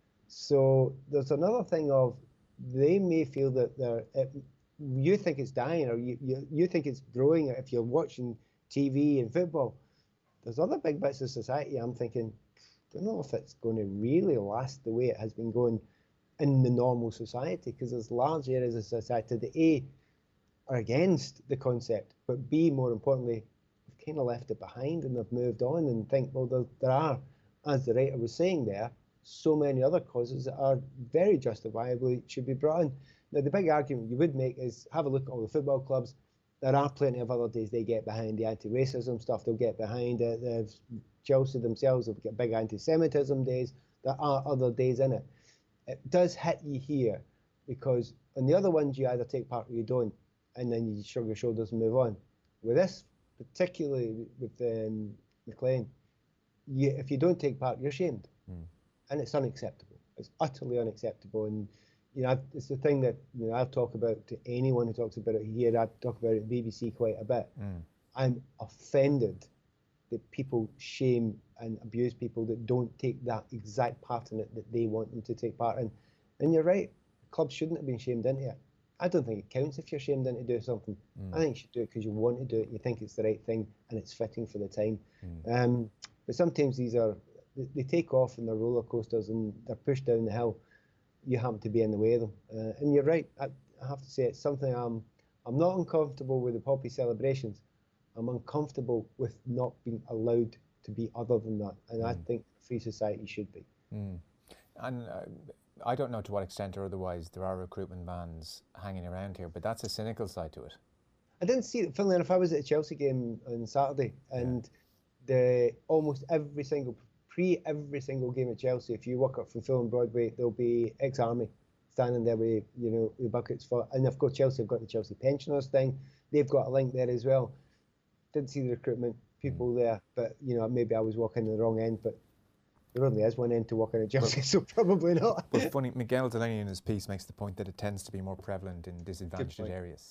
So there's another thing of, they may feel that they're, it, you think it's dying, or you, you, you think it's growing if you're watching T V and football. There's other big bits of society I'm thinking, I don't know if it's going to really last the way it has been going in the normal society, because there's large areas of society that A, are against the concept, but B, more importantly, have kind of left it behind and they've moved on and think, well, there, there are, as the writer was saying there, so many other causes that are very justifiably should be brought in. Now, the big argument you would make is have a look at all the football clubs. There are plenty of other days they get behind the anti-racism stuff. They'll get behind it. The Chelsea themselves have got big anti-Semitism days. There are other days in it. It does hit you here, because on the other ones you either take part or you don't, and then you shrug your shoulders and move on. With this, particularly with um, McLean, you, if you don't take part, you're shamed. Mm. And it's unacceptable. It's utterly unacceptable. And, you know, I've, it's the thing that, you know, I've talked about to anyone who talks about it here. I talk about it at B B C quite a bit. Mm. I'm offended that people shame and abuse people that don't take that exact part in it that they want them to take part in. And you're right, clubs shouldn't have been shamed into it. I don't think it counts if you're shamed into doing something. Mm. I think you should do it because you want to do it, you think it's the right thing, and it's fitting for the time. Mm. Um, but sometimes these are, they take off in their roller coasters and they're pushed down the hill. You happen to be in the way of them. Uh, and you're right, I, I have to say it's something I'm, I'm not uncomfortable with the poppy celebrations. I'm uncomfortable with not being allowed to be other than that. And mm. I think free society should be. Mm. And uh, I don't know to what extent or otherwise there are recruitment bans hanging around here, but that's a cynical side to it. I didn't see it. Funnily enough, I was at a Chelsea game on Saturday, and yeah. the almost every single Pre every single game at Chelsea, if you walk up from Fulham Broadway, there'll be ex-army standing there with, you know, with buckets for, and of course Chelsea have got the Chelsea pensioners thing. They've got a link there as well. Didn't see the recruitment people mm. there, but you know, maybe I was walking in the wrong end, but there only is one end to walk in at Chelsea, but, so probably not. But funny, Miguel Delaney in his piece makes the point that it tends to be more prevalent in disadvantaged areas.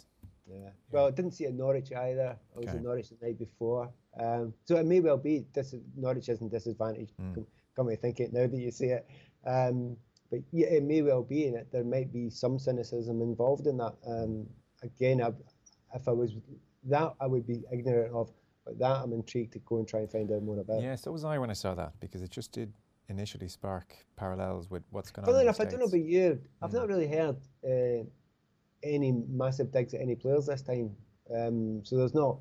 Yeah. Well, I didn't see it at Norwich either. I was Okay. at Norwich the night before. Um, so it may well be dis- Norwich isn't disadvantaged. Mm. Come, come to think it now that you say it. Um, but yeah, it may well be in it. There might be some cynicism involved in that. Um, again, I, if I was that, I would be ignorant of. But that I'm intrigued to go and try and find out more about. Yeah, so was I when I saw that, because it just did initially spark parallels with what's going on. Funnily in the enough, I don't know States. about you. I've Mm. not really heard uh, any massive digs at any players this time. Um, so there's not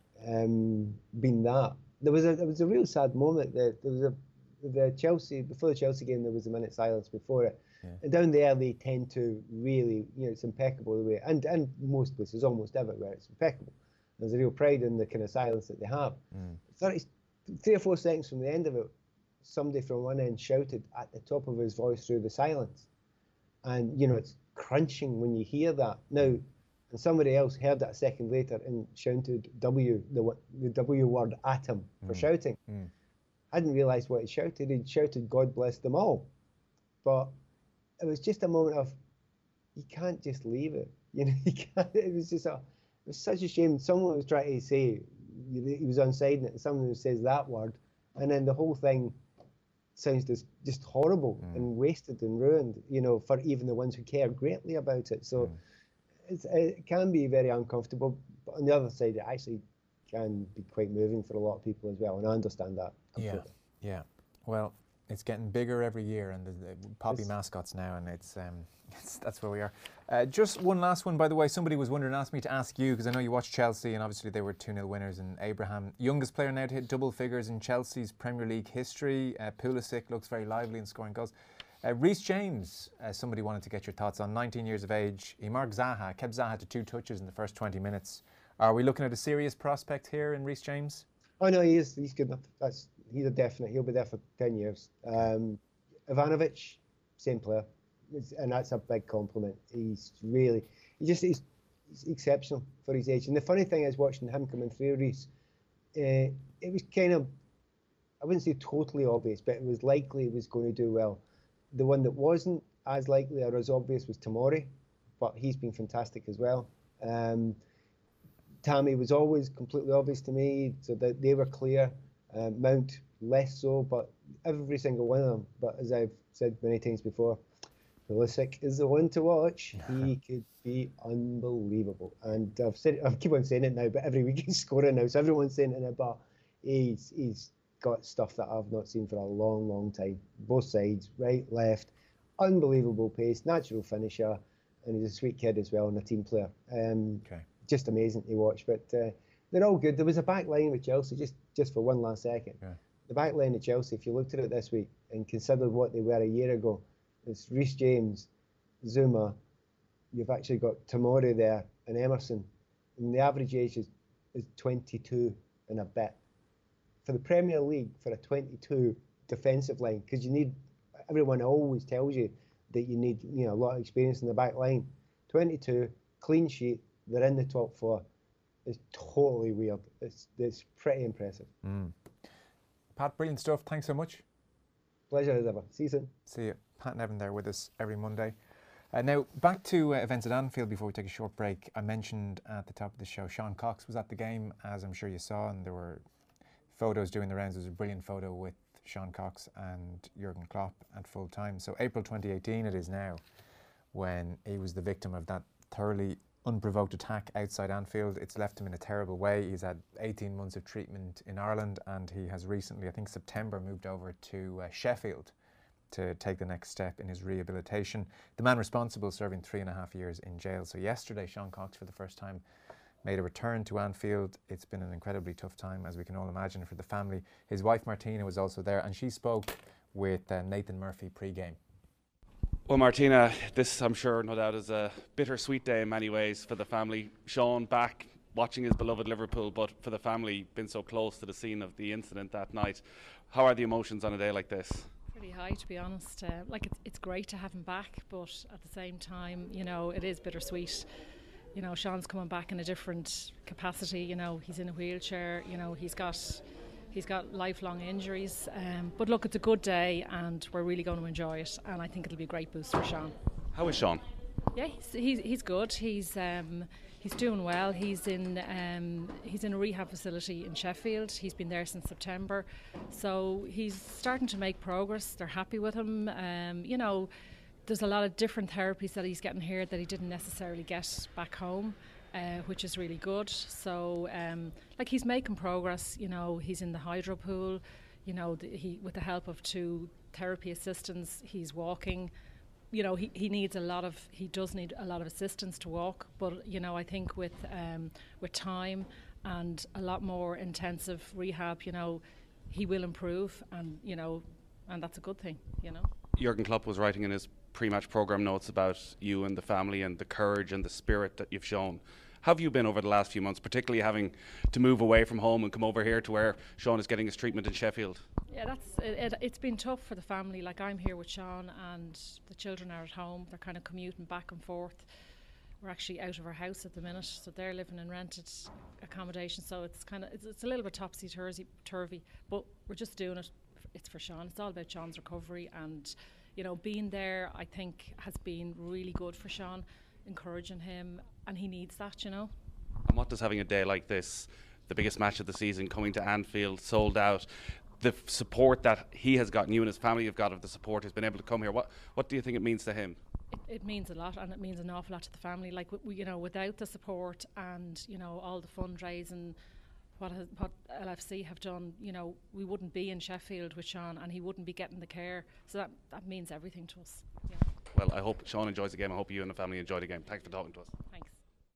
um, been that. There was a there was a real sad moment. That there was a the Chelsea before the Chelsea game. There was a minute silence before it. Yeah. And down there they tend to really, you know, it's impeccable the way, and and most places, almost everywhere, it's impeccable. There's a real pride in the kind of silence that they have. Mm. thirty, three or four seconds from the end of it, somebody from one end shouted at the top of his voice through the silence. And, you know, it's crunching when you hear that. Now, and somebody else heard that a second later and shouted W, the, wo- the W word at him for Mm. shouting. Mm. I didn't realise what he shouted. He'd shouted, God bless them all. But it was just a moment of, you can't just leave it. You know, you can't, it was just a, it was such a shame. Someone was trying to say he was onside it, and someone who says that word, and then the whole thing sounds just, just horrible Mm. and wasted and ruined, you know, for even the ones who care greatly about it. So Mm. it's, it can be very uncomfortable, but on the other side, it actually can be quite moving for a lot of people as well, and I understand that Yeah, completely. yeah. Well, it's getting bigger every year, and the, the poppy It's- mascots now, and it's, um, it's that's where we are. Uh, just one last one, by the way. Somebody was wondering, asked me to ask you, because I know you watched Chelsea, and obviously they were two nil winners. And Abraham, youngest player now to hit double figures in Chelsea's Premier League history. Uh, Pulisic looks very lively in scoring goals. Uh, Reece James, uh, somebody wanted to get your thoughts on. nineteen years of age, he marked Zaha, kept Zaha to two touches in the first twenty minutes. Are we looking at a serious prospect here in Reece James? Oh no, he is. He's good enough. That's he's a definite. He'll be there for ten years. Um, Ivanovic, same player, it's, and that's a big compliment. He's really, he just he's, he's exceptional for his age. And the funny thing is, watching him coming through, Reece, uh, it was kind of, I wouldn't say totally obvious, but it was likely he was going to do well. The one that wasn't as likely or as obvious was Tomori, but he's been fantastic as well. Um, Tammy was always completely obvious to me, so that they were clear. Uh, Mount less so, but every single one of them. But as I've said many times before, Pulisic is the one to watch. He could be unbelievable, and I've said I keep on saying it now, but every week he's scoring now, so everyone's saying it now. But he's he's got stuff that I've not seen for a long, long time. Both sides, right, left, unbelievable pace, natural finisher, and he's a sweet kid as well, and a team player. Um, Okay. Just amazing to watch. But uh, they're all good. There was a back line with Chelsea, just just for one last second. Yeah. The back line of Chelsea, if you looked at it this week and considered what they were a year ago, it's Reece James, Zuma, you've actually got Tomori there and Emerson, and the average age is, is twenty-two and a bit. For the Premier League, for a twenty-two defensive line, because you need, everyone always tells you that you need, you know, a lot of experience in the back line. twenty-two, clean sheet, they're in the top four. It's totally weird. It's it's pretty impressive. Mm. Pat, brilliant stuff. Thanks so much. Pleasure as ever. See you soon. See you. Pat Nevin there with us every Monday. Uh, now, back to uh, events at Anfield before we take a short break. I mentioned at the top of the show, Sean Cox was at the game, as I'm sure you saw, and there were photos doing the rounds. There was a brilliant photo with Sean Cox and Jurgen Klopp at full time. So April twenty eighteen it is now, when he was the victim of that thoroughly unprovoked attack outside Anfield. It's left him in a terrible way. He's had eighteen months of treatment in Ireland, and he has recently, I think September, moved over to uh, Sheffield to take the next step in his rehabilitation. The man responsible serving three and a half years in jail. So yesterday, Sean Cox, for the first time, made a return to Anfield. It's been an incredibly tough time, as we can all imagine, for the family. His wife Martina was also there, and she spoke with uh, Nathan Murphy pre-game. Well, Martina, this, I'm sure, no doubt, is a bittersweet day in many ways for the family. Sean back watching his beloved Liverpool, but for the family, been so close to the scene of the incident that night. How are the emotions on a day like this? Pretty high, to be honest. Uh, like it's, it's great to have him back, but at the same time, you know, it is bittersweet. You know, Sean's coming back in a different capacity. You know, he's in a wheelchair. You know, he's got he's got lifelong injuries. Um, but look, it's a good day, and we're really going to enjoy it. And I think it'll be a great boost for Sean. How is Sean? Yeah, he's he's, he's good. He's um, he's he's doing well. He's in um, he's in a rehab facility in Sheffield. He's been there since September, so he's starting to make progress. They're happy with him. Um, you know, there's a lot of different therapies that he's getting here that he didn't necessarily get back home, uh, which is really good. So, um, like, he's making progress. You know, he's in the hydro pool. You know, the, he with the help of two therapy assistants, he's walking. You know, he, he needs a lot of, he does need a lot of assistance to walk, but, you know, I think with um, with time and a lot more intensive rehab, you know, he will improve, and, you know, and that's a good thing, you know. Jurgen Klopp was writing in his pre-match programme notes about you and the family and the courage and the spirit that you've shown. How have you been over the last few months, particularly having to move away from home and come over here to where Sean is getting his treatment in Sheffield? Yeah, that's it, it, it's been tough for the family. Like, I'm here with Sean and the children are at home. They're kind of commuting back and forth. We're actually out of our house at the minute, so they're living in rented accommodation. So it's kind of it's, it's a little bit topsy-turvy, but we're just doing it. It's for Sean. It's all about Sean's recovery, and, you know, being there, I think, has been really good for Sean, encouraging him, and he needs that, you know. And what does having a day like this, the biggest match of the season, coming to Anfield, sold out, the f- support that he has gotten, you and his family have got of the support, has been able to come here, what what do you think it means to him? It, it means a lot, and it means an awful lot to the family. Like, we, you know, without the support and, you know, all the fundraising, what has, what L F C have done, you know, we wouldn't be in Sheffield with Sean, and he wouldn't be getting the care. So that that means everything to us. Yeah. Well, I hope Sean enjoys the game. I hope you and the family enjoy the game. Thanks for talking to us. Thanks.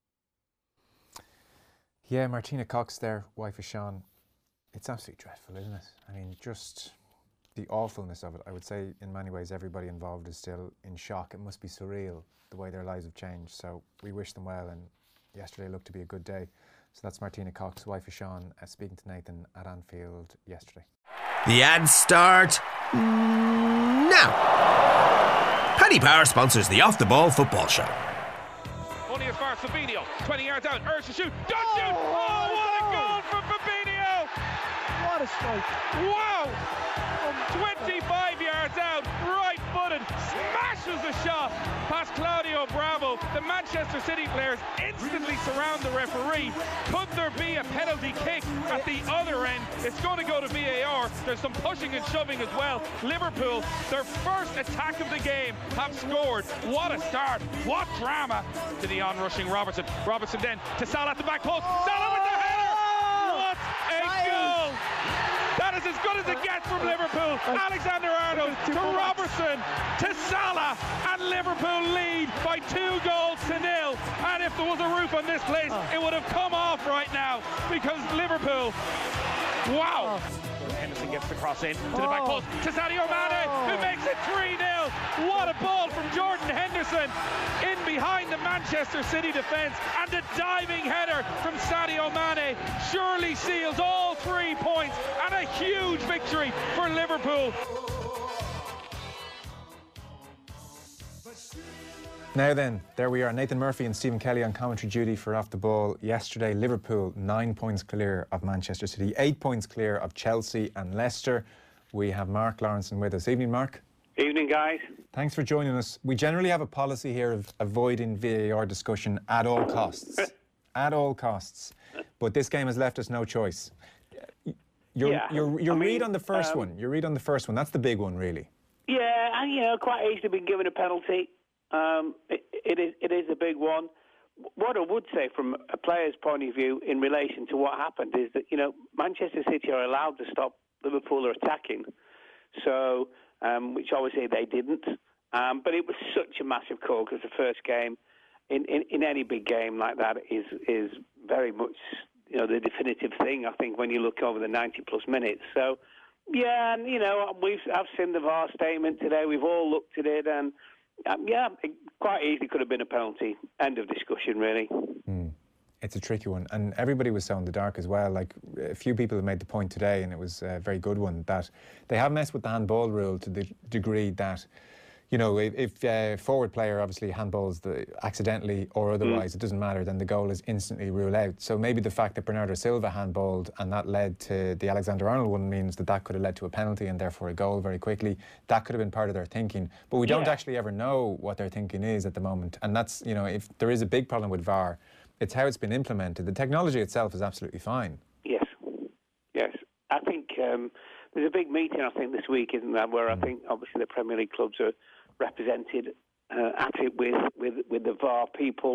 Yeah, Martina Cox there, wife of Sean. It's absolutely dreadful, isn't it? I mean, just the awfulness of it. I would say in many ways everybody involved is still in shock. It must be surreal the way their lives have changed. So we wish them well, and yesterday looked to be a good day. So that's Martina Cox, wife of Sean, uh, speaking to Nathan at Anfield yesterday. The ads start now. Paddy Power sponsors the Off the Ball football show. Only as far as Fabinho, twenty yards out, urged to shoot, does shoot! Oh, what a goal from Fabinho! What a strike! Wow! From twenty-five yards out, right-footed, smashes the shot past Claudio Bravo. The Manchester City players instantly surround the referee. Could there be a penalty kick at the other end? It's going to go to V A R. There's some pushing and shoving as well. Liverpool, their first attack of the game, have scored. What a start. What drama to the onrushing Robertson. Robertson then to Salah at the back post. Salah with the header! What a goal! That is as good as it gets from Liverpool. Alexander Arnold to Robertson to Salah, and Liverpool lead by two goals to nil. And if there was a roof on this place, it would have come off right now, because Liverpool, wow. Henderson gets the cross in to the back post to Sadio Mane, who makes it three nil. What a ball from Jordan Henderson in behind the Manchester City defence, and a diving header from Sadio Mane surely seals all three points, and a huge victory for Liverpool. Now then, there we are. Nathan Murphy and Stephen Kelly on commentary duty for Off the Ball. Yesterday, Liverpool nine points clear of Manchester City, eight points clear of Chelsea and Leicester. We have Mark Lawrenson with us. Evening, Mark. Evening, guys. Thanks for joining us. We generally have a policy here of avoiding V A R discussion at all costs. At all costs. But this game has left us no choice. Your, yeah. your, your I read mean, on the first um, one. Your read on the first one. That's the big one, really. Yeah, and, you know, quite easily been given a penalty. Um, it, it is it is a big one. What I would say from a player's point of view in relation to what happened is that, you know, Manchester City are allowed to stop Liverpool attacking, so um, which obviously they didn't. Um, but it was such a massive call, because the first game in, in, in any big game like that is is very much, you know, the definitive thing, I think, when you look over the ninety plus minutes. So yeah, and you know, we've I've seen the V A R statement today. We've all looked at it, and Um, yeah, it quite easily could have been a penalty. End of discussion, really. Mm. It's a tricky one, and everybody was so in the dark as well. Like, a few people have made the point today, and it was a very good one, that they have messed with the handball rule to the degree that, you know, if, if a forward player obviously handballs the accidentally or otherwise, mm. it doesn't matter, then the goal is instantly ruled out. So maybe the fact that Bernardo Silva handballed and that led to the Alexander-Arnold one means that that could have led to a penalty and therefore a goal very quickly. That could have been part of their thinking. But we don't yeah. actually ever know what their thinking is at the moment. And that's, you know, if there is a big problem with V A R, It's how it's been implemented. The technology itself is absolutely fine. Yes, yes. I think um, there's a big meeting, I think, this week, isn't there, where I think, obviously, the Premier League clubs are represented uh, at it with, with, with the V A R people.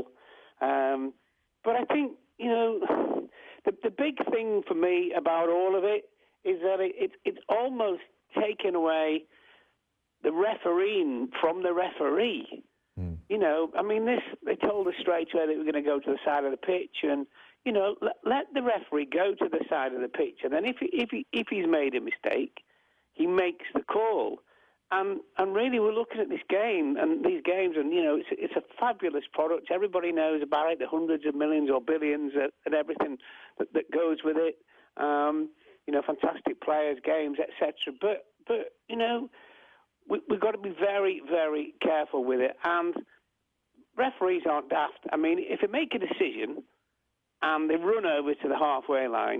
Um, but I think, you know, the, the big thing for me about all of it is that it, it, it's almost taken away the refereeing from the referee. Mm. You know, I mean, this, they told us straight away that we were going to go to the side of the pitch and, you know, let, let the referee go to the side of the pitch. And then if he, if he, if he's made a mistake, he makes the call. And and really, we're looking at this game and these games, and, you know, it's, it's a fabulous product. Everybody knows about it, the hundreds of millions or billions and everything that, that goes with it. Um, you know, fantastic players, games, et cetera. But, but, you know, we, we've got to be very, very careful with it. And referees aren't daft. I mean, if they make a decision and they run over to the halfway line,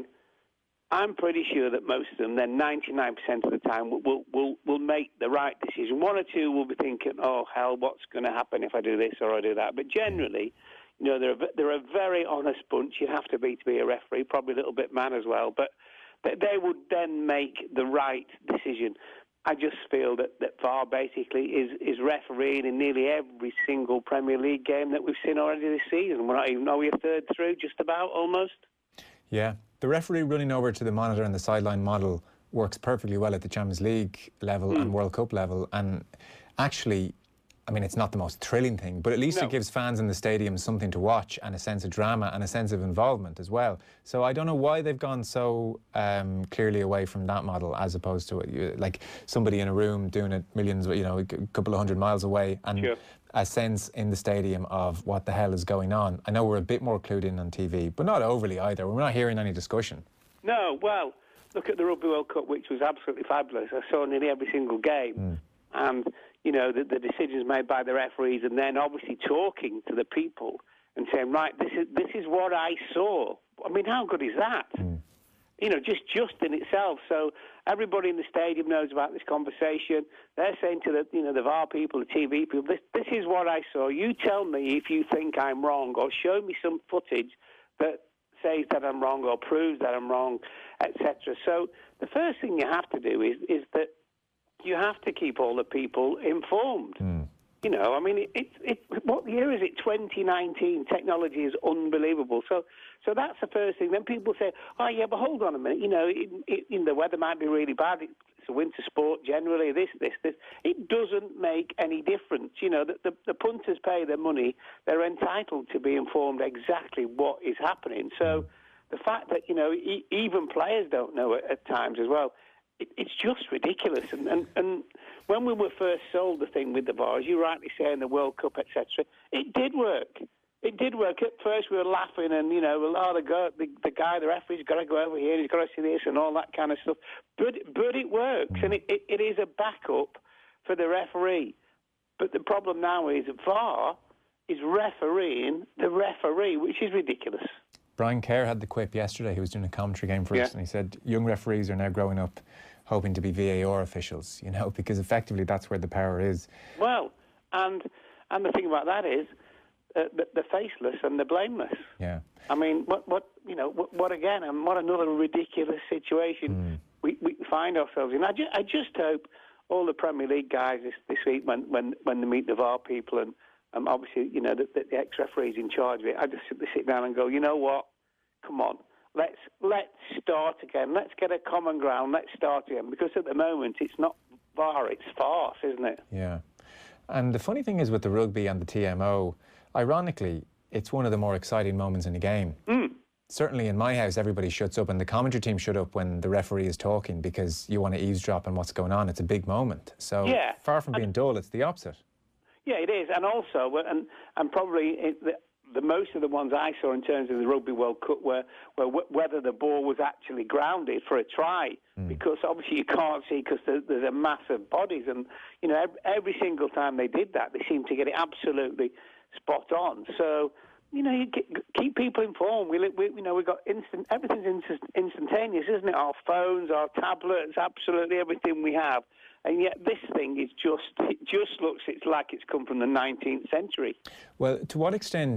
I'm pretty sure that most of them, then ninety-nine percent of the time, will, will, will, will make the right decision. One or two will be thinking, oh, hell, what's going to happen if I do this or I do that? But generally, you know, they're a, they're a very honest bunch. You have to be to be a referee, probably a little bit man as well. But they would then make the right decision. I just feel that, that V A R basically is, is refereeing in nearly every single Premier League game that we've seen already this season. We're not even, are we a third through, just about, almost? Yeah. The referee running over to the monitor and the sideline model works perfectly well at the Champions League level mm. and World Cup level. And actually, I mean, it's not the most thrilling thing, but at least no. it gives fans in the stadium something to watch and a sense of drama and a sense of involvement as well. So I don't know why they've gone so um, clearly away from that model as opposed to uh, like somebody in a room doing it millions, you know, a couple of hundred miles away, and sure. a sense in the stadium of what the hell is going on. I know we're a bit more clued in on T V, but not overly either. We're not hearing any discussion. No, well, look at the Rugby World Cup, which was absolutely fabulous. I saw nearly every single game. Mm. And, you know, the, the decisions made by the referees, and then obviously talking to the people and saying, right, this is this is what I saw. I mean, how good is that? Mm. You know, just, just in itself. So everybody in the stadium knows about this conversation. They're saying to the, you know, the V A R people, the T V people, this, this is what I saw. You tell me if you think I'm wrong, or show me some footage that says that I'm wrong or proves that I'm wrong, et cetera. So the first thing you have to do is is that you have to keep all the people informed. Mm. You know, I mean, it, it, it, what year is it? twenty nineteen. Technology is unbelievable. So, so that's the first thing. Then people say, "Oh, yeah, but hold on a minute. You know, it, it, you know, the weather might be really bad. It's a winter sport generally. This, this, this. It doesn't make any difference. You know, the, the, the punters pay their money. They're entitled to be informed exactly what is happening. So, the fact that you know, e- even players don't know it at times as well. It's just ridiculous. And, and and when we were first sold the thing with the V A R, as you rightly say, in the World Cup, et cetera, it did work. It did work. At first we were laughing and, you know, oh, the, guy, the, the guy, the referee's got to go over here, he's got to see this and all that kind of stuff. But, but it works, and it, it, it is a backup for the referee. But the problem now is V A R is refereeing the referee, which is ridiculous. Brian Kerr had the quip yesterday. He was doing a commentary game for us, yeah. and he said young referees are now growing up hoping to be V A R officials, you know, because effectively that's where the power is. Well, and and the thing about that is uh, the, the faceless and the blameless. Yeah. I mean, what what you know, what, what again, and what another ridiculous situation mm. we, we find ourselves in. I, ju- I just hope all the Premier League guys this, this week, when, when when they meet the V A R people and Um, obviously, you know, the, the ex-referees in charge of it, I just simply sit down and go, you know what, come on, let's let's start again. Let's get a common ground. Let's start again. Because at the moment, it's not V A R, it's farce, isn't it? Yeah. And the funny thing is with the rugby and the T M O, ironically, it's one of the more exciting moments in the game. Mm. Certainly in my house, everybody shuts up and the commentary team shut up when the referee is talking because you want to eavesdrop on what's going on. It's a big moment. So yeah. far from being dull, it's the opposite. Yeah, it is, and also, and and probably it, the, the most of the ones I saw in terms of the Rugby World Cup were, were w- whether the ball was actually grounded for a try, mm. because obviously you can't see because there, there's a mass of bodies, and you know every, every single time they did that, they seemed to get it absolutely spot on. So you know, you get, keep people informed. We, we you know we've got instant, everything's instant, instantaneous, isn't it? Our phones, our tablets, absolutely everything we have. And yet this thing is just, it just looks it's like it's come from the nineteenth century. Well, to what extent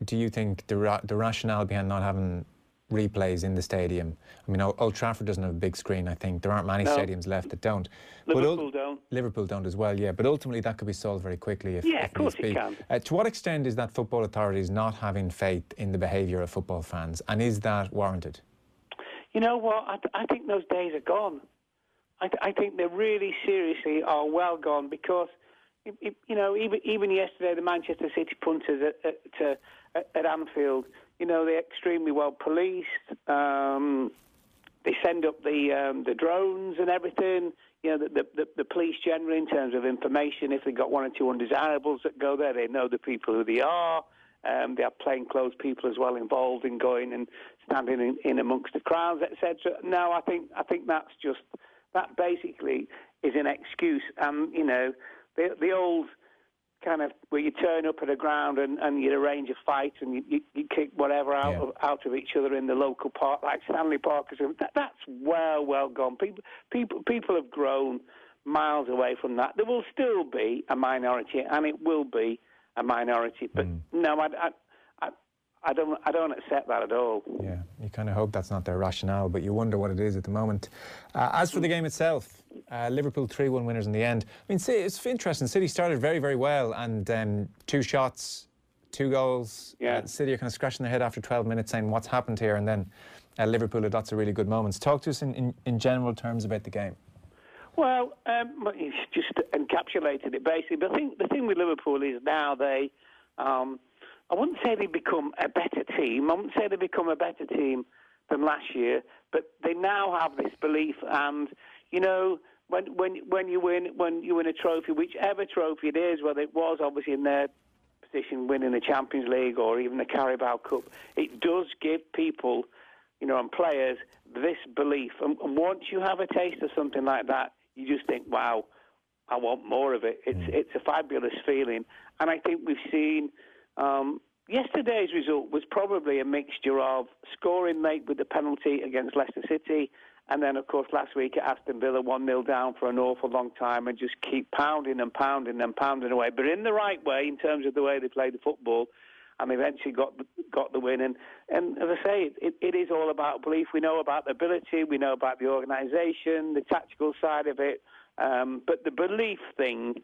do you think the ra the rationale behind not having replays in the stadium? I mean, Old Trafford doesn't have a big screen, I think. There aren't many No. stadiums left that don't. Liverpool don't. Liverpool don't as well, yeah. But ultimately that could be solved very quickly if, Yeah, if of course needs it be. can. Uh, to what extent is that football authorities not having faith in the behaviour of football fans? And is that warranted? You know what? I, th I think those days are gone. I, th I think they really seriously are well gone because, it, it, you know, even even yesterday the Manchester City punters at at, uh, at Anfield, you know, they're extremely well policed. Um, they send up the um, the drones and everything. You know, the, the the police generally in terms of information. If they've got one or two undesirables that go there, they know the people who they are. Um, they have plainclothes people as well involved in going and standing in, in amongst the crowds, et cetera. No, I think I think that's just that basically is an excuse. And um, you know, the the old kind of where you turn up at a ground and, and you arrange a fight and you, you, you kick whatever out Yeah. of out of each other in the local park, like Stanley Park or something. That, that's well well gone. People people people have grown miles away from that. There will still be a minority, and it will be a minority, but mm. no, I, I, I, I don't, I don't accept that at all. Yeah, you kind of hope that's not their rationale, but you wonder what it is at the moment. Uh, as for the game itself, uh, Liverpool three one winners in the end. I mean, see, it's interesting. City started very, very well, and um, two shots, two goals. Yeah. Uh, City are kind of scratching their head after twelve minutes, saying what's happened here, and then uh, Liverpool had lots of really good moments. Talk to us in, in, in general terms about the game. Well, um, it's just encapsulated it basically. But I think the thing with Liverpool is now they, um, I wouldn't say they become a better team. I wouldn't say they become a better team than last year. But they now have this belief, and you know, when when when you win when you win a trophy, whichever trophy it is, whether it was obviously in their position winning the Champions League or even the Carabao Cup, it does give people, you know, and players this belief. And, and once you have a taste of something like that, you just think, wow, I want more of it. It's mm. it's a fabulous feeling. And I think we've seen um, yesterday's result was probably a mixture of scoring late with the penalty against Leicester City, and then, of course, last week at Aston Villa, one nil down for an awful long time and just keep pounding and pounding and pounding away. But in the right way, in terms of the way they played the football, and eventually got the, got the win. And, and as I say, it, it is all about belief. We know about the ability, we know about the organisation, the tactical side of it, um, but the belief thing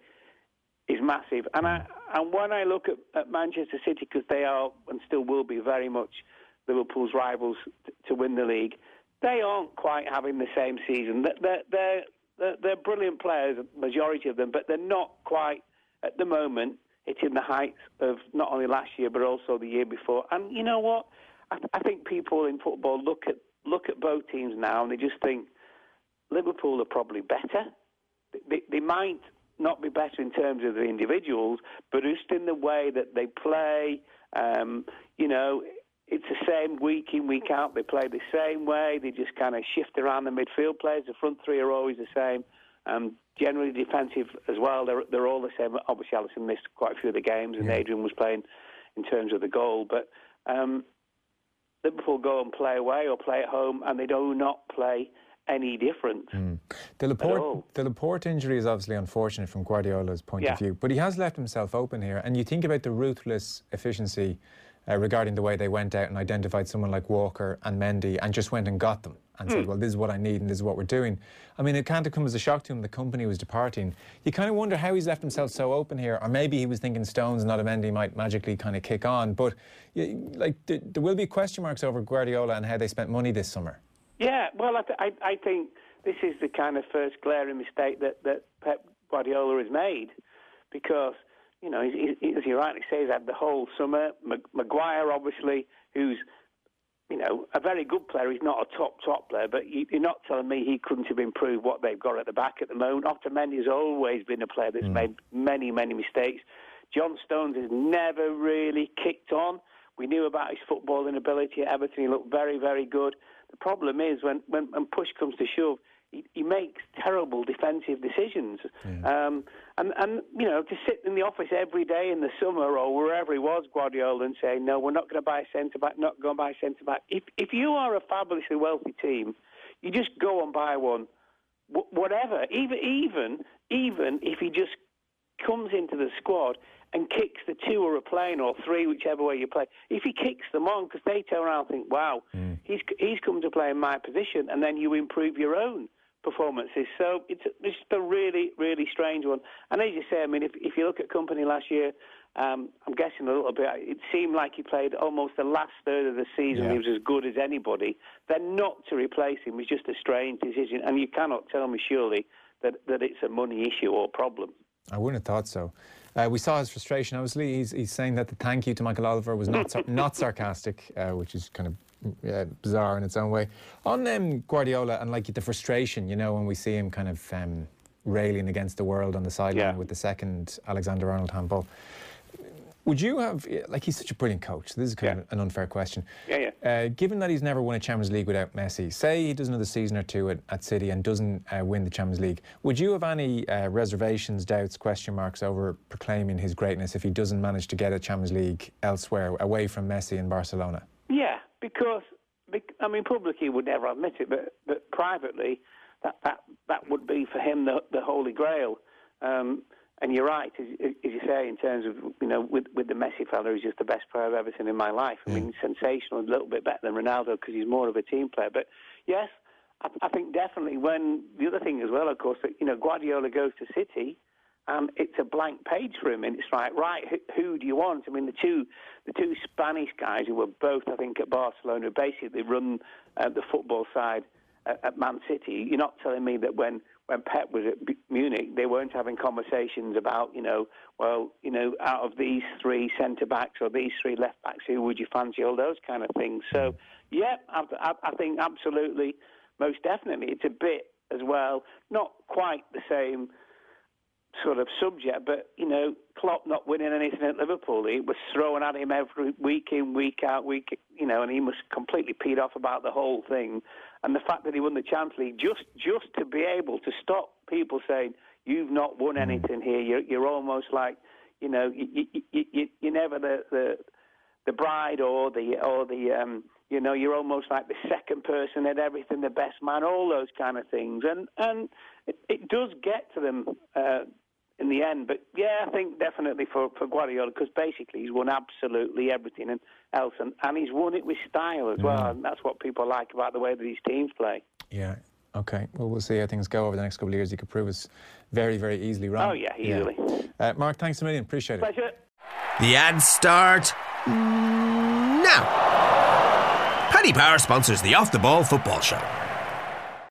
is massive. And I, and when I look at, at Manchester City, because they are and still will be very much Liverpool's rivals t- to win the league, they aren't quite having the same season. They're, they're, they're, they're brilliant players, majority of them, but they're not quite, at the moment, hitting the heights of not only last year but also the year before. And you know what? I, th I think people in football look at look at both teams now and they just think Liverpool are probably better. They, they might not be better in terms of the individuals, but just in the way that they play. Um, you know, it's the same week in, week out. They play the same way. They just kind of shift around the midfield players. The front three are always the same. Um, generally defensive as well. They're they're all the same. Obviously, Alisson missed quite a few of the games, and yeah. Adrian was playing in terms of the goal. But um, Liverpool go and play away or play at home, and they do not play any different. Mm. The Laporte, the Laporte injury is obviously unfortunate from Guardiola's point yeah. of view, but he has left himself open here. And you think about the ruthless efficiency uh, regarding the way they went out and identified someone like Walker and Mendy and just went and got them and mm. said, well, this is what I need and this is what we're doing. I mean, it can't have come as a shock to him the company was departing. You kind of wonder how he's left himself so open here, or maybe he was thinking Stones and not a Mendy might magically kind of kick on. But like, there, there will be question marks over Guardiola and how they spent money this summer. Yeah, well, I, th I, I think this is the kind of first glaring mistake that, that Pep Guardiola has made, because, you know, he, he, as you rightly say, he's had the whole summer. Maguire, obviously, who's, you know, a very good player. He's not a top, top player, but you, you're not telling me he couldn't have improved what they've got at the back at the moment. Otamendi has always been a player that's mm. made many, many mistakes. John Stones has never really kicked on. We knew about his footballing ability at Everton. He looked very, very good. The problem is when, when, when push comes to shove, he, he makes terrible defensive decisions. Yeah. Um, and, and, you know, to sit in the office every day in the summer or wherever he was, Guardiola, and say, no, we're not going to buy a centre-back, not going to buy a centre-back. If, if you are a fabulously wealthy team, you just go and buy one, wh whatever, even, even, even if he just comes into the squad and kicks the two who are playing, or three, whichever way you play, if he kicks them on, because they turn around and think, wow, mm. he's he's come to play in my position, and then you improve your own performances. So it's, it's just a really, really strange one. And as you say, I mean, if, if you look at Kompany last year, um, I'm guessing a little bit, it seemed like he played almost the last third of the season. Yeah. He was as good as anybody. Then not to replace him was just a strange decision. And you cannot tell me, surely, that, that it's a money issue or problem. I wouldn't have thought so. Uh, we saw his frustration. Obviously, he's, he's saying that the thank you to Michael Oliver was not sar- not sarcastic, uh, which is kind of yeah, bizarre in its own way. On um, Guardiola and like the frustration, you know, when we see him kind of um, railing against the world on the sideline yeah. with the second Alexander-Arnold handball. Would you have, like, he's such a brilliant coach, this is kind yeah. of an unfair question. Yeah, yeah. Uh, given that he's never won a Champions League without Messi, say he does another season or two at, at City and doesn't uh, win the Champions League, would you have any uh, reservations, doubts, question marks over proclaiming his greatness if he doesn't manage to get a Champions League elsewhere, away from Messi and Barcelona? Yeah, because, I mean, publicly he would never admit it, but, but privately, that, that, that would be for him the, the holy grail. Um, And you're right, as, as you say, in terms of, you know, with, with the Messi fella, he's just the best player I've ever seen in my life. I mean, sensational, a little bit better than Ronaldo because he's more of a team player. But yes, I, I think definitely when, the other thing as well, of course, that, you know, Guardiola goes to City and it's a blank page for him. And it's like, right, who, who do you want? I mean, the two the two Spanish guys who were both, I think, at Barcelona, who basically run uh, the football side at, at Man City. You're not telling me that when... when Pep was at Munich, they weren't having conversations about, you know, well, you know, out of these three centre-backs or these three left-backs, who would you fancy, all those kind of things. So, yeah, I, I think absolutely, most definitely. It's a bit as well, not quite the same sort of subject, but, you know, Klopp not winning anything at Liverpool, it was thrown at him every week in, week out, week, you know, and he was completely peed off about the whole thing. And the fact that he won the Champions League, just just to be able to stop people saying, you've not won anything here, you're, you're almost like, you know, you, you, you, you're never the, the the bride or the, or the um, you know, you're almost like the second person at everything, the best man, all those kind of things. And, and it, it does get to them uh, in the end. But, yeah, I think definitely for, for Guardiola, because basically he's won absolutely everything and else, and, and he's won it with style as well, and that's what people like about the way that his teams play. Yeah, OK. Well, we'll see how things go over the next couple of years. You could prove us very, very easily wrong. Oh, yeah, easily. Yeah. Uh, Mark, thanks a million. Appreciate it. Pleasure. The ads start now. Paddy Power sponsors the Off the Ball Football Show.